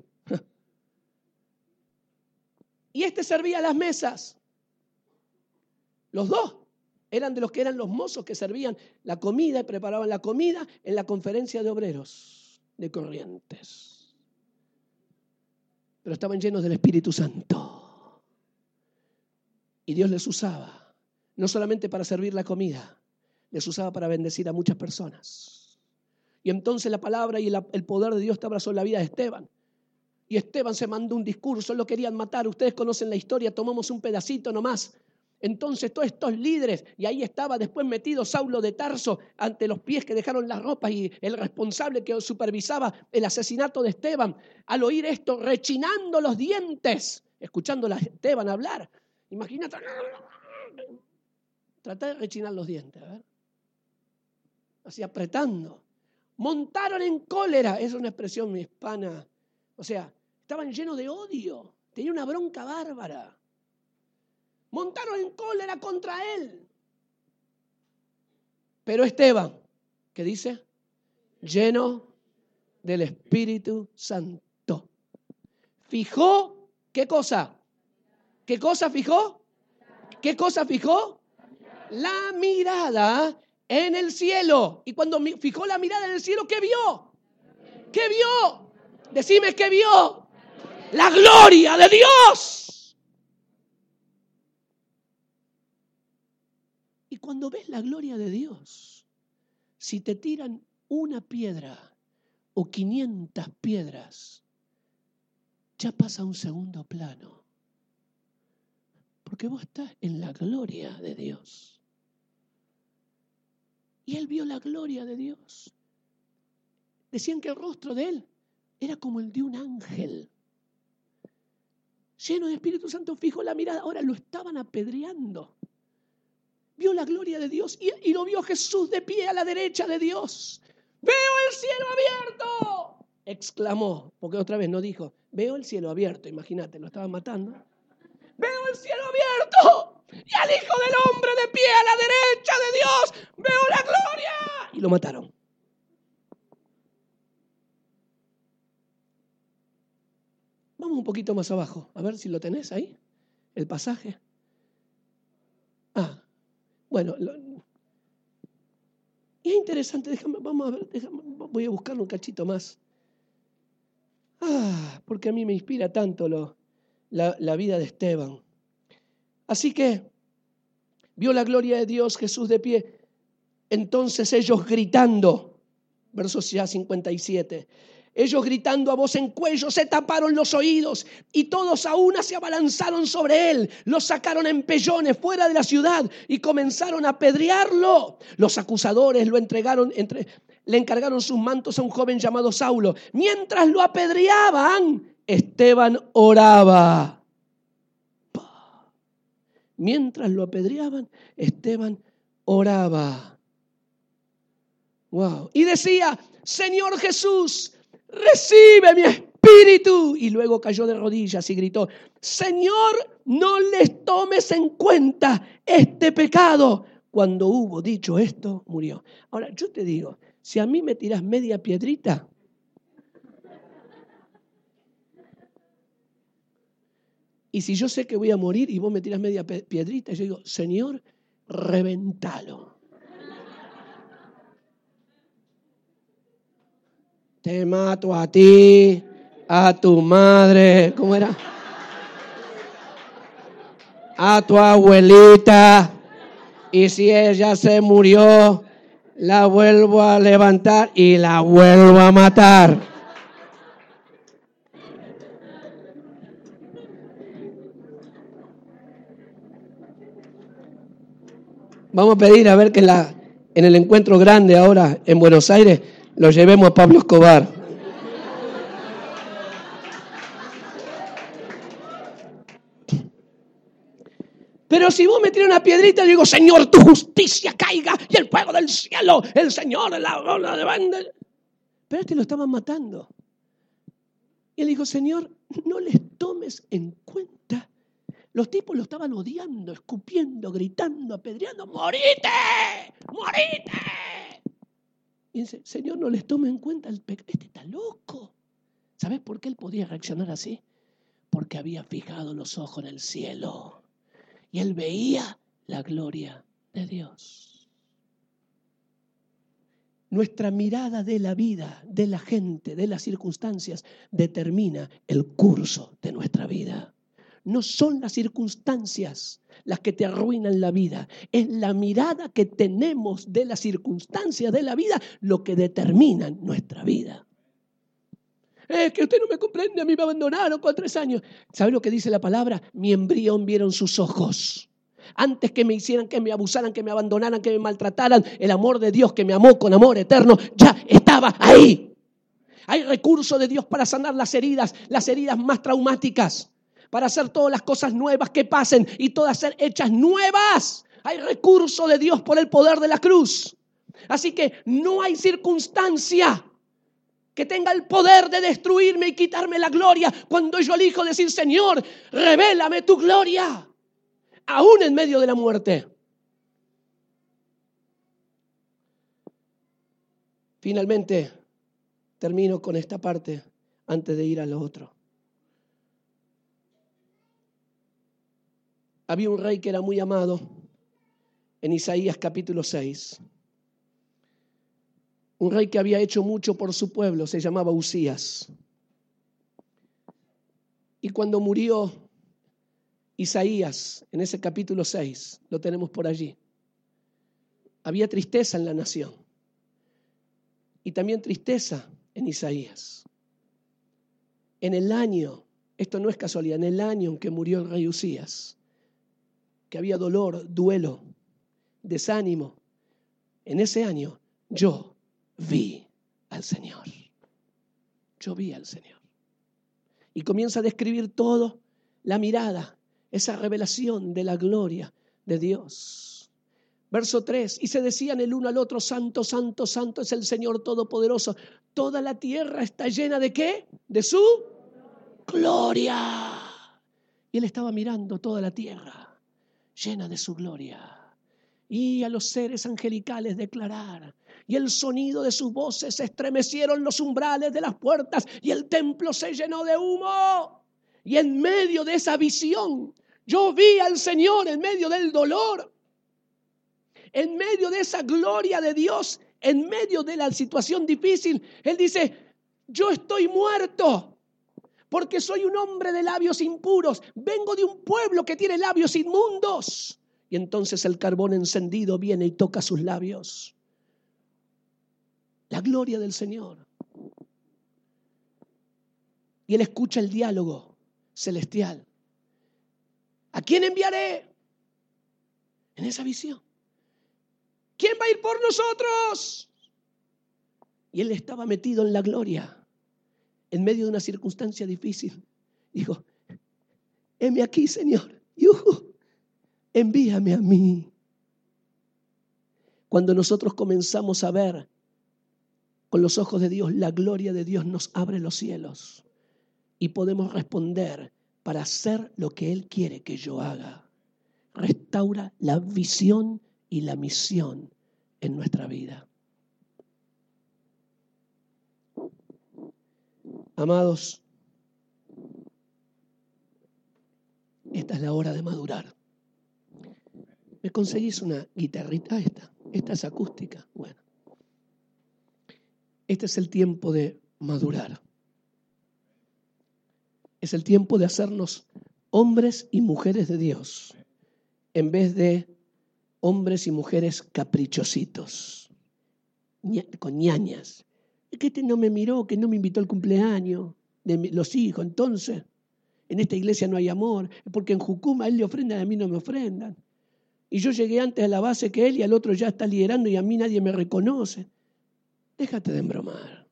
Y este servía las mesas. Los dos eran de los que eran los mozos que servían la comida y preparaban la comida en la conferencia de obreros de Corrientes. Pero estaban llenos del Espíritu Santo. Y Dios les usaba, no solamente para servir la comida, les usaba para bendecir a muchas personas. Y entonces la palabra y el poder de Dios estaba sobre la vida de Esteban. Y Esteban se mandó un discurso, lo querían matar. Ustedes conocen la historia, tomamos un pedacito nomás. Entonces todos estos líderes, y ahí estaba después metido Saulo de Tarso ante los pies que dejaron las ropas y el responsable que supervisaba el asesinato de Esteban, al oír esto, rechinando los dientes, escuchando a Esteban hablar. Imagínate, trata de rechinar los dientes, a ver. Así apretando. Montaron en cólera, es una expresión hispana, o sea, estaban llenos de odio, tenían una bronca bárbara. Montaron en cólera contra él. Pero Esteban, ¿qué dice? Lleno del Espíritu Santo. Fijó, ¿qué cosa? ¿Qué cosa fijó? ¿Qué cosa fijó? La mirada en el cielo. Y cuando fijó la mirada en el cielo, ¿qué vio? ¿Qué vio? Decime, ¿qué vio? La gloria de Dios. Y cuando ves la gloria de Dios, si te tiran una piedra o 500 piedras, ya pasa a un segundo plano. Porque vos estás en la gloria de Dios. Y él vio la gloria de Dios. Decían que el rostro de él era como el de un ángel. Lleno de Espíritu Santo, fijó la mirada. Ahora lo estaban apedreando. Vio la gloria de Dios y lo vio Jesús de pie a la derecha de Dios. ¡Veo el cielo abierto!, exclamó, porque otra vez no dijo, veo el cielo abierto, imagínate, lo estaban matando. ¡Veo el cielo abierto! Y al Hijo del Hombre de pie a la derecha de Dios. ¡Veo la gloria! Y lo mataron. Vamos un poquito más abajo, a ver si lo tenés ahí, el pasaje. Bueno, y es interesante, vamos a ver, voy a buscarlo un cachito más. Porque a mí me inspira tanto la vida de Esteban. Así que vio la gloria de Dios, Jesús de pie. Entonces ellos gritando, versos ya 57, ellos gritando a voz en cuello, se taparon los oídos y todos a una se abalanzaron sobre él, lo sacaron en pellones fuera de la ciudad y comenzaron a apedrearlo. Los acusadores le encargaron sus mantos a un joven llamado Saulo. Mientras lo apedreaban, Esteban oraba. Mientras lo apedreaban, Esteban oraba. Wow. Y decía, Señor Jesús, recibe mi espíritu. Y luego cayó de rodillas y gritó, Señor, no les tomes en cuenta este pecado. Cuando hubo dicho esto, murió. Ahora, yo te digo, si a mí me tirás media piedrita, y si yo sé que voy a morir y vos me tirás media piedrita, yo digo, Señor, reventalo. te mato a ti, a tu madre, ¿cómo era? A tu abuelita, y si ella se murió, la vuelvo a levantar y la vuelvo a matar. Vamos a pedir a ver que en el encuentro grande ahora en Buenos Aires lo llevemos a Pablo Escobar. Pero si vos me tiras una piedrita, yo digo, Señor, tu justicia caiga y el fuego del cielo, el Señor, la ola de banda. Pero este lo estaban matando. Y él dijo, Señor, no les tomes en cuenta. Los tipos lo estaban odiando, escupiendo, gritando, apedreando, ¡morite! ¡Morite! Y dice, Señor, no les tome en cuenta el pecado. Este está loco. ¿Sabes por qué él podía reaccionar así? Porque había fijado los ojos en el cielo. Y él veía la gloria de Dios. Nuestra mirada de la vida, de la gente, de las circunstancias, determina el curso de nuestra vida. No son las circunstancias las que te arruinan la vida. Es la mirada que tenemos de las circunstancias de la vida lo que determina nuestra vida. Es que usted no me comprende, a mí me abandonaron con 3 años. ¿Sabe lo que dice la palabra? Mi embrión vieron sus ojos. Antes que me hicieran, que me abusaran, que me abandonaran, que me maltrataran, el amor de Dios que me amó con amor eterno ya estaba ahí. Hay recursos de Dios para sanar las heridas más traumáticas, para hacer todas las cosas nuevas que pasen y todas ser hechas nuevas. Hay recursos de Dios por el poder de la cruz. Así que no hay circunstancia que tenga el poder de destruirme y quitarme la gloria cuando yo elijo decir, Señor, revélame tu gloria, aún en medio de la muerte. Finalmente, termino con esta parte antes de ir a lo otro. Había un rey que era muy amado en Isaías capítulo 6. Un rey que había hecho mucho por su pueblo, se llamaba Usías. Y cuando murió Isaías, en ese capítulo 6, lo tenemos por allí, había tristeza en la nación. Y también tristeza en Isaías. En el año, esto no es casualidad, en el año en que murió el rey Usías, que había dolor, duelo, desánimo, en ese año yo vi al Señor. Yo vi al Señor. Y comienza a describir todo, la mirada, esa revelación de la gloria de Dios. Verso 3, y se decían el uno al otro, santo, santo, santo es el Señor Todopoderoso. Toda la tierra está llena ¿de qué? De su gloria. Y él estaba mirando toda la tierra llena de su gloria. Y a los seres angelicales declarar, y el sonido de sus voces se estremecieron los umbrales de las puertas, y el templo se llenó de humo. Y en medio de esa visión, yo vi al Señor en medio del dolor, en medio de esa gloria de Dios, en medio de la situación difícil. Él dice, yo estoy muerto, porque soy un hombre de labios impuros, vengo de un pueblo que tiene labios inmundos. Y entonces el carbón encendido viene y toca sus labios. La gloria del Señor. Y él escucha el diálogo celestial. ¿A quién enviaré? En esa visión. ¿Quién va a ir por nosotros? Y él estaba metido en la gloria, en medio de una circunstancia difícil. Dijo, heme aquí, Señor. Envíame a mí. Cuando nosotros comenzamos a ver con los ojos de Dios, la gloria de Dios nos abre los cielos y podemos responder para hacer lo que Él quiere que yo haga. Restaura la visión y la misión en nuestra vida. Amados, esta es la hora de madurar. ¿Me conseguís una guitarrita? Esta es acústica. Bueno, este es el tiempo de madurar. Es el tiempo de hacernos hombres y mujeres de Dios, en vez de hombres y mujeres caprichositos, con ñañas. Es que este no me miró, que no me invitó al cumpleaños de los hijos. Entonces, en esta iglesia no hay amor, porque en Jucuma a él le ofrendan, a mí no me ofrendan. Y yo llegué antes a la base que él y al otro ya está liderando y a mí nadie me reconoce. Déjate de embromar.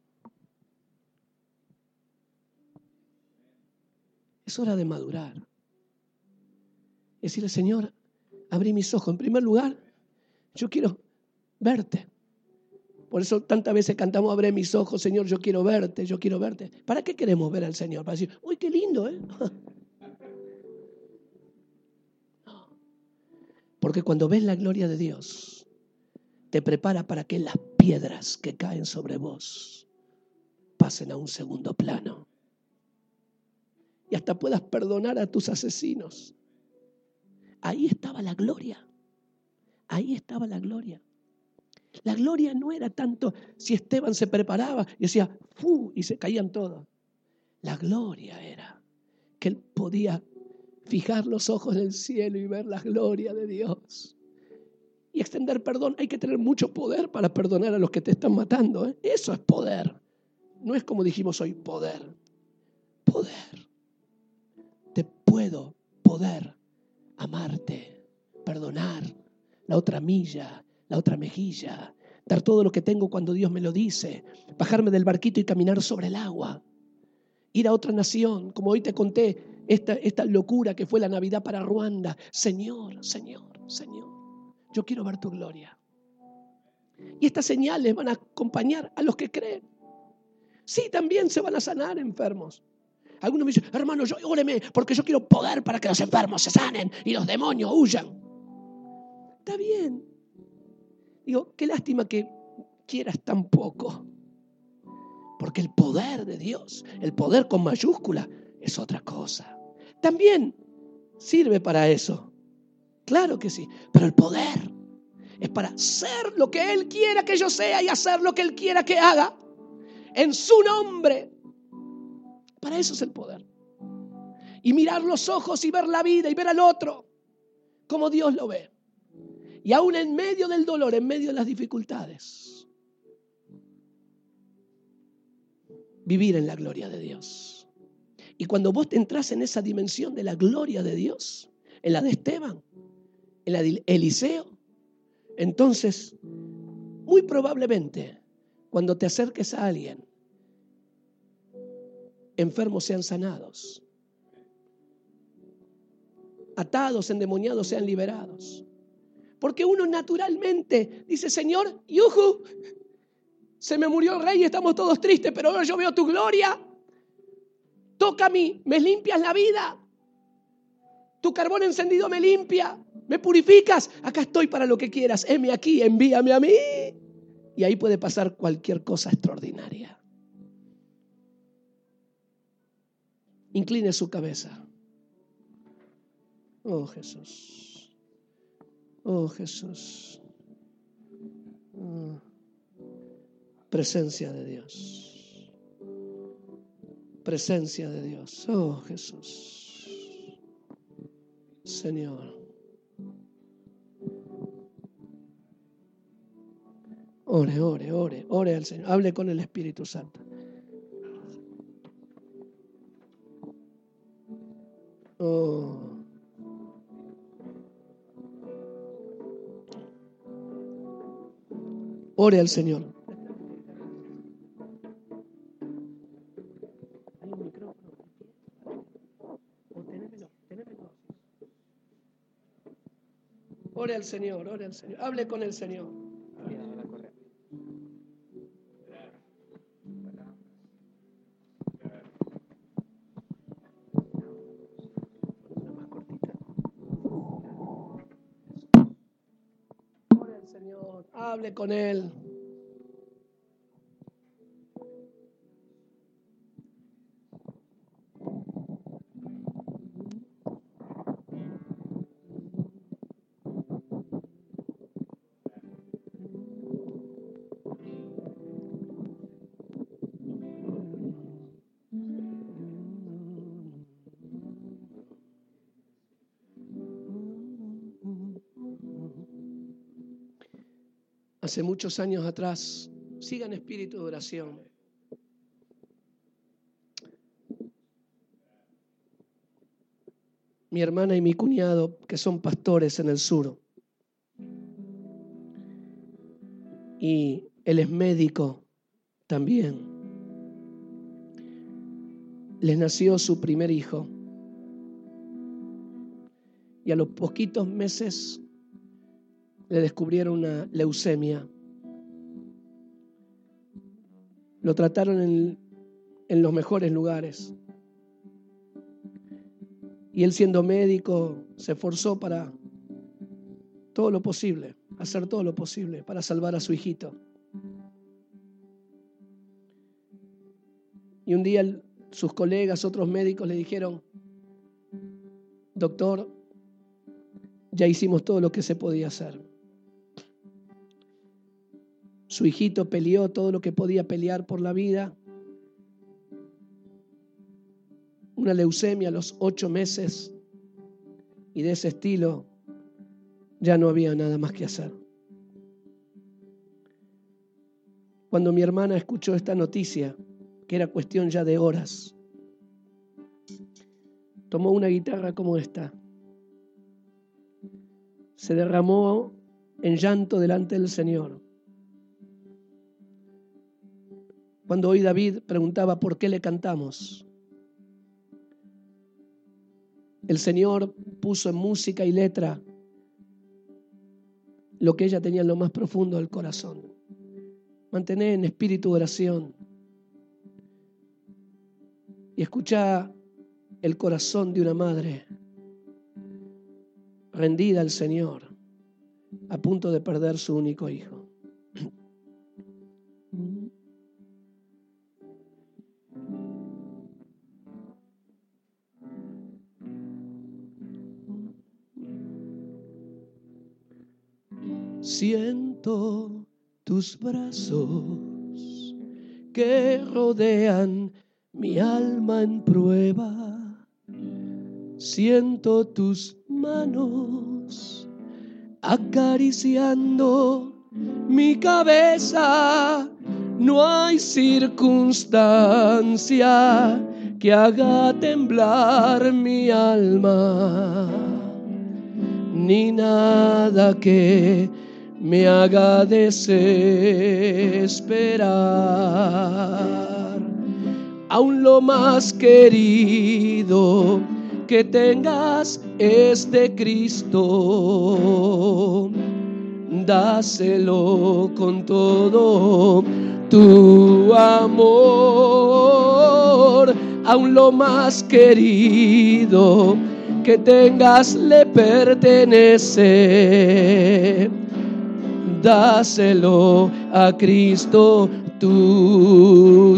Es hora de madurar. Decirle, Señor, abrí mis ojos. En primer lugar, yo quiero verte. Por eso tantas veces cantamos, abre mis ojos, Señor, yo quiero verte, yo quiero verte. ¿Para qué queremos ver al Señor? Para decir, uy, qué lindo, ¿eh? No. Porque cuando ves la gloria de Dios, te prepara para que las piedras que caen sobre vos pasen a un segundo plano. Y hasta puedas perdonar a tus asesinos. Ahí estaba la gloria. Ahí estaba la gloria. La gloria no era tanto si Esteban se preparaba y decía, ¡fu! Y se caían todos. La gloria era que él podía fijar los ojos en el cielo y ver la gloria de Dios. Y extender perdón. Hay que tener mucho poder para perdonar a los que te están matando, ¿eh? Eso es poder. No es como dijimos hoy, poder. Poder. Te puedo poder amarte, perdonar la otra milla, la otra mejilla, dar todo lo que tengo cuando Dios me lo dice, bajarme del barquito y caminar sobre el agua, ir a otra nación, como hoy te conté, esta locura que fue la Navidad para Ruanda. Señor, Señor, Señor, yo quiero ver tu gloria. Y estas señales van a acompañar a los que creen. Sí, también se van a sanar enfermos. Algunos me dicen, hermano, óreme, porque yo quiero poder para que los enfermos se sanen y los demonios huyan. Está bien. Digo, qué lástima que quieras tan poco. Porque el poder de Dios, el poder con mayúscula, es otra cosa. También sirve para eso. Claro que sí. Pero el poder es para ser lo que Él quiera que yo sea y hacer lo que Él quiera que haga. En su nombre. Para eso es el poder. Y mirar los ojos y ver la vida y ver al otro como Dios lo ve. Y aún en medio del dolor, en medio de las dificultades, vivir en la gloria de Dios. Y cuando vos te entras en esa dimensión de la gloria de Dios, en la de Esteban, en la de Eliseo, entonces, muy probablemente, cuando te acerques a alguien, enfermos sean sanados, atados, endemoniados sean liberados. Porque uno naturalmente dice, Señor, yujú, se me murió el rey y estamos todos tristes, pero ahora yo veo tu gloria. Toca a mí, me limpias la vida. Tu carbón encendido me limpia, me purificas. Acá estoy para lo que quieras. Heme aquí, envíame a mí. Y ahí puede pasar cualquier cosa extraordinaria. Incline su cabeza. Oh Jesús. Oh Jesús. Oh. Presencia de Dios. Presencia de Dios. Oh Jesús. Señor. Ore al Señor. Hable con el Espíritu Santo. Oh. Ore al Señor. Hay un micrófono. O tenémelo. Ore al Señor, ore al Señor. Hable con el Señor. Ore al Señor. Hable con Él. hace muchos años atrás. Sigan espíritu de oración. Mi hermana y mi cuñado, que son pastores en el sur, y él es médico también, les nació su primer hijo. Y a los poquitos meses le descubrieron una leucemia. Lo trataron en los mejores lugares. Y él, siendo médico, se esforzó para todo lo posible, hacer todo lo posible para salvar a su hijito. Y un día sus colegas, otros médicos, le dijeron: doctor, ya hicimos todo lo que se podía hacer. Su hijito peleó todo lo que podía pelear por la vida. Una leucemia a los 8 meses, y de ese estilo ya no había nada más que hacer. Cuando mi hermana escuchó esta noticia, que era cuestión ya de horas, tomó una guitarra como esta, se derramó en llanto delante del Señor. Cuando hoy David preguntaba por qué le cantamos, el Señor puso en música y letra lo que ella tenía en lo más profundo del corazón. Mantener en espíritu de oración y escuchar el corazón de una madre rendida al Señor, a punto de perder su único hijo. Siento tus brazos que rodean mi alma en prueba. Siento tus manos acariciando mi cabeza. No hay circunstancia que haga temblar mi alma, ni nada que me haga desesperar. Aún lo más querido que tengas es de Cristo. Dáselo con todo tu amor. Aún lo más querido que tengas le pertenece. Dáselo a Cristo tu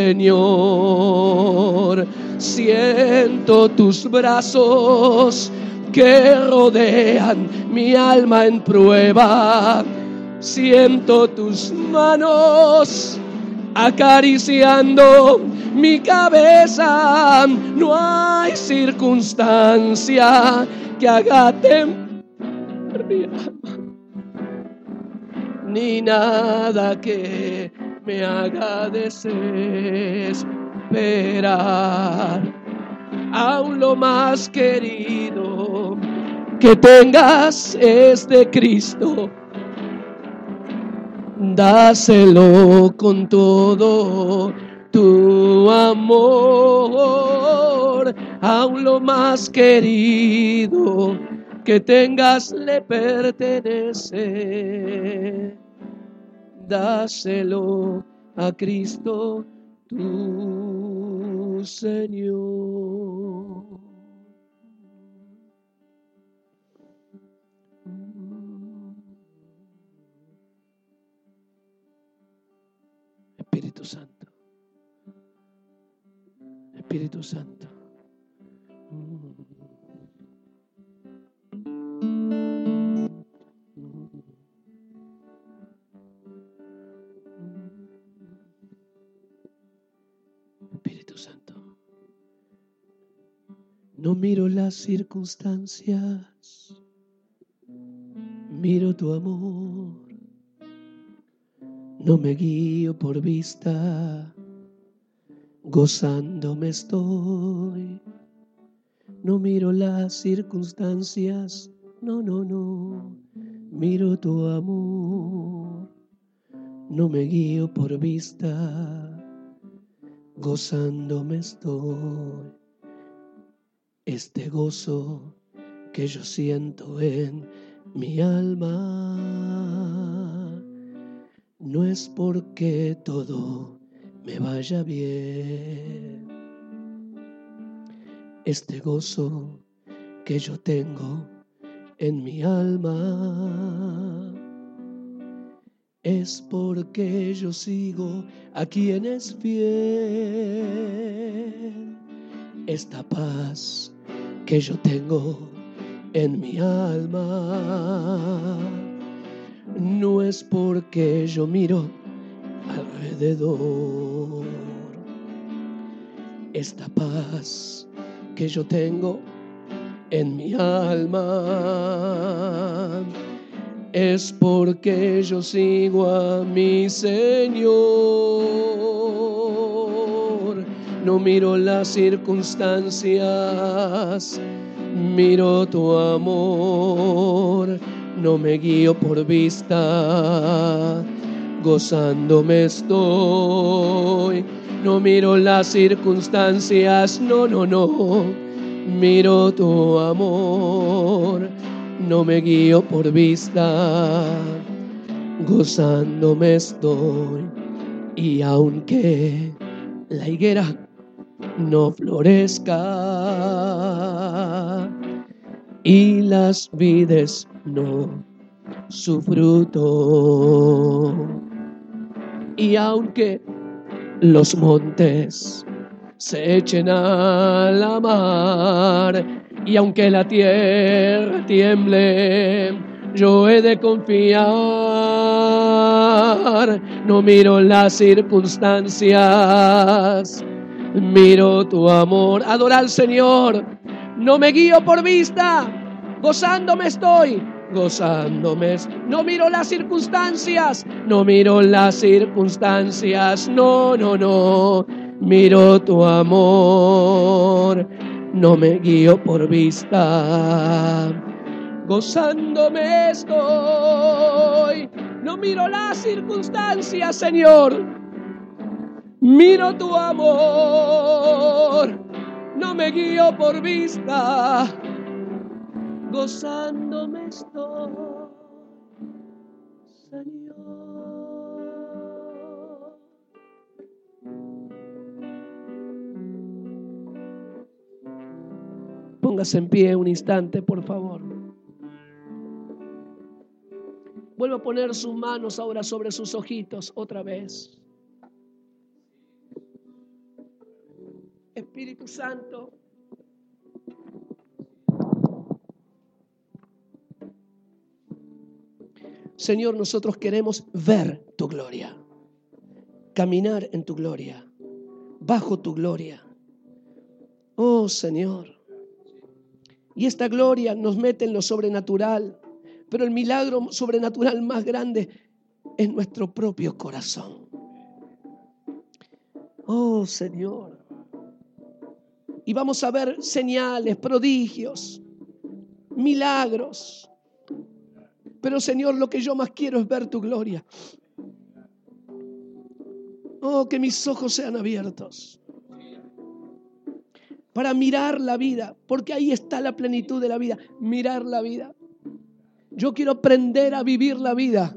Señor. Siento tus brazos que rodean mi alma en prueba. Siento tus manos acariciando mi cabeza. No hay circunstancia que haga temblar mi alma, ni nada que me haga desesperar. Aún lo más querido que tengas es de Cristo. Dáselo con todo tu amor. Aún lo más querido que tengas le pertenece. Dáselo a Cristo tu Señor. Espíritu Santo, Espíritu Santo. Espíritu Santo. No miro las circunstancias, miro tu amor. No me guío por vista, gozándome estoy. No miro las circunstancias, no, miro tu amor. No me guío por vista, gozándome estoy. Este gozo que yo siento en mi alma no es porque todo me vaya bien. Este gozo que yo tengo en mi alma es porque yo sigo a quien es fiel. Esta paz que yo tengo en mi alma no es porque yo miro alrededor. Esta paz que yo tengo en mi alma es porque yo sigo a mi Señor. No miro las circunstancias, miro tu amor. No me guío por vista, gozándome estoy. No miro las circunstancias, no, miro tu amor. No me guío por vista, gozándome estoy. Y aunque la higuera no florezca y las vides no su fruto, y aunque los montes se echen a la mar, y aunque la tierra tiemble, yo he de confiar. No miro las circunstancias, miro tu amor. Adora al Señor. No me guío por vista, gozándome estoy. No miro las circunstancias, no miro las circunstancias, no, miro tu amor. No me guío por vista, gozándome estoy. No miro las circunstancias, Señor, miro tu amor. No me guío por vista, gozándome estoy, Señor. Póngase en pie un instante, por favor. Vuelva a poner sus manos ahora sobre sus ojitos otra vez. Espíritu Santo, Señor, nosotros queremos ver tu gloria, caminar en tu gloria, bajo tu gloria. Oh, Señor. Y esta gloria nos mete en lo sobrenatural, pero el milagro sobrenatural más grande es nuestro propio corazón. Oh, Señor. Y vamos a ver señales, prodigios, milagros. Pero, Señor, lo que yo más quiero es ver tu gloria. Oh, que mis ojos sean abiertos para mirar la vida, porque ahí está la plenitud de la vida, mirar la vida. Yo quiero aprender a vivir la vida,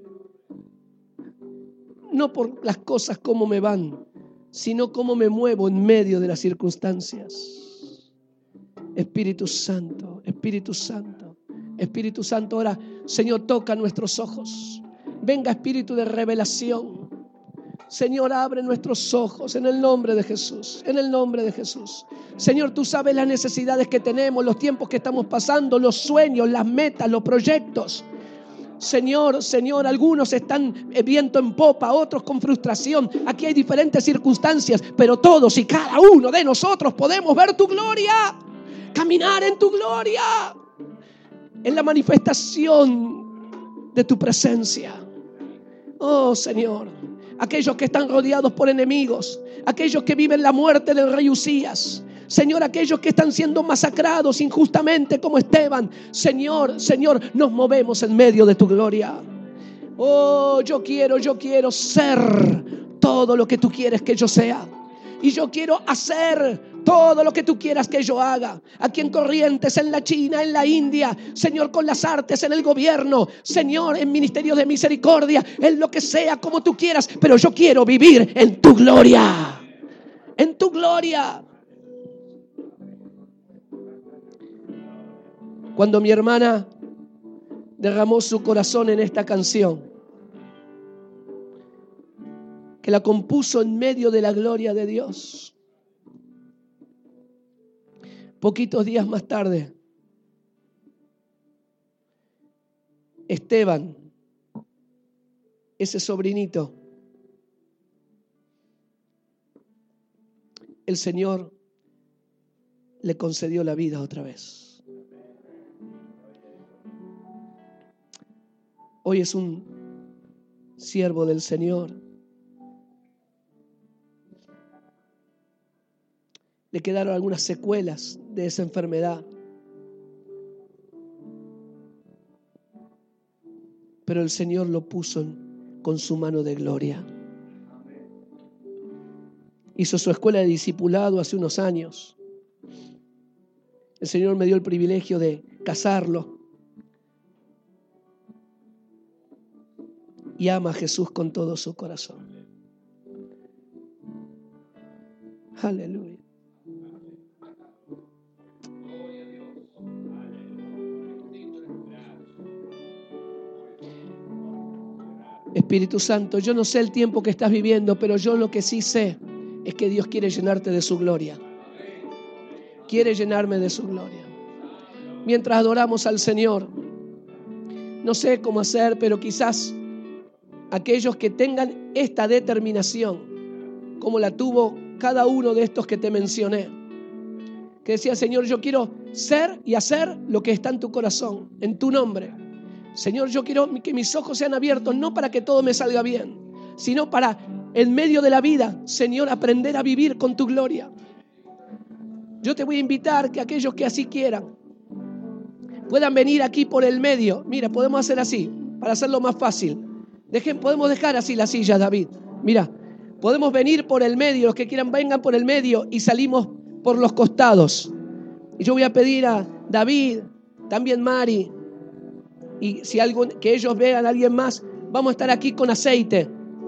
no por las cosas cómo me van, sino cómo me muevo en medio de las circunstancias. Espíritu Santo, Espíritu Santo, Espíritu Santo, ahora, Señor, toca nuestros ojos. Venga espíritu de revelación. Señor, abre nuestros ojos en el nombre de Jesús, en el nombre de Jesús. Señor, tú sabes las necesidades que tenemos, los tiempos que estamos pasando, los sueños, las metas, los proyectos. Señor, algunos están viento en popa, otros con frustración. Aquí hay diferentes circunstancias, pero todos y cada uno de nosotros podemos ver tu gloria, caminar en tu gloria, en la manifestación de tu presencia. Oh Señor, aquellos que están rodeados por enemigos, aquellos que viven la muerte del rey Usías, Señor, aquellos que están siendo masacrados injustamente como Esteban, Señor, nos movemos en medio de tu gloria. Oh, yo quiero ser todo lo que tú quieres que yo sea. Y yo quiero hacer todo lo que tú quieras que yo haga. Aquí en Corrientes, en la China, en la India, Señor, con las artes, en el gobierno, Señor, en ministerios de misericordia, en lo que sea, como tú quieras. Pero yo quiero vivir en tu gloria. En tu gloria. Cuando mi hermana derramó su corazón en esta canción, que la compuso en medio de la gloria de Dios, poquitos días más tarde, Esteban, ese sobrinito, el Señor le concedió la vida otra vez. Hoy es un siervo del Señor. Le quedaron algunas secuelas de esa enfermedad. Pero el Señor lo puso con su mano de gloria. Hizo su escuela de discipulado hace unos años. El Señor me dio el privilegio de casarlo. Y ama a Jesús con todo su corazón. Aleluya. Espíritu Santo, yo no sé el tiempo que estás viviendo, pero yo lo que sí sé es que Dios quiere llenarte de su gloria. Quiere llenarme de su gloria. Mientras adoramos al Señor, no sé cómo hacer, pero quizás aquellos que tengan esta determinación, como la tuvo cada uno de estos que te mencioné, que decía: Señor, yo quiero ser y hacer lo que está en tu corazón, en tu nombre. Señor, yo quiero que mis ojos sean abiertos, no para que todo me salga bien, sino para, en medio de la vida, Señor, aprender a vivir con tu gloria. Yo te voy a invitar que aquellos que así quieran puedan venir aquí por el medio. Mira, podemos hacer así, para hacerlo más fácil. Podemos dejar así la silla, David. Mira, podemos venir por el medio, los que quieran vengan por el medio y salimos por los costados. Y yo voy a pedir a David, también Mari, y si que ellos vean a alguien más, vamos a estar aquí con aceite.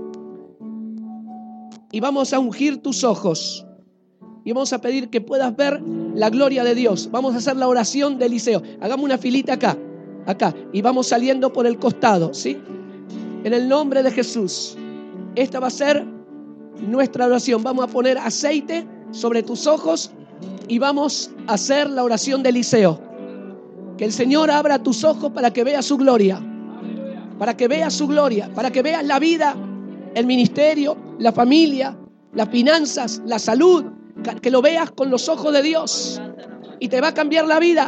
Y vamos a ungir tus ojos. Y vamos a pedir que puedas ver la gloria de Dios. Vamos a hacer la oración de Eliseo. Hagamos una filita acá. Y vamos saliendo por el costado, ¿sí? En el nombre de Jesús. Esta va a ser nuestra oración. Vamos a poner aceite sobre tus ojos y vamos a hacer la oración de Eliseo. Que el Señor abra tus ojos para que veas su gloria. Para que veas su gloria. Para que veas la vida, el ministerio, la familia, las finanzas, la salud. Que lo veas con los ojos de Dios. Y te va a cambiar la vida.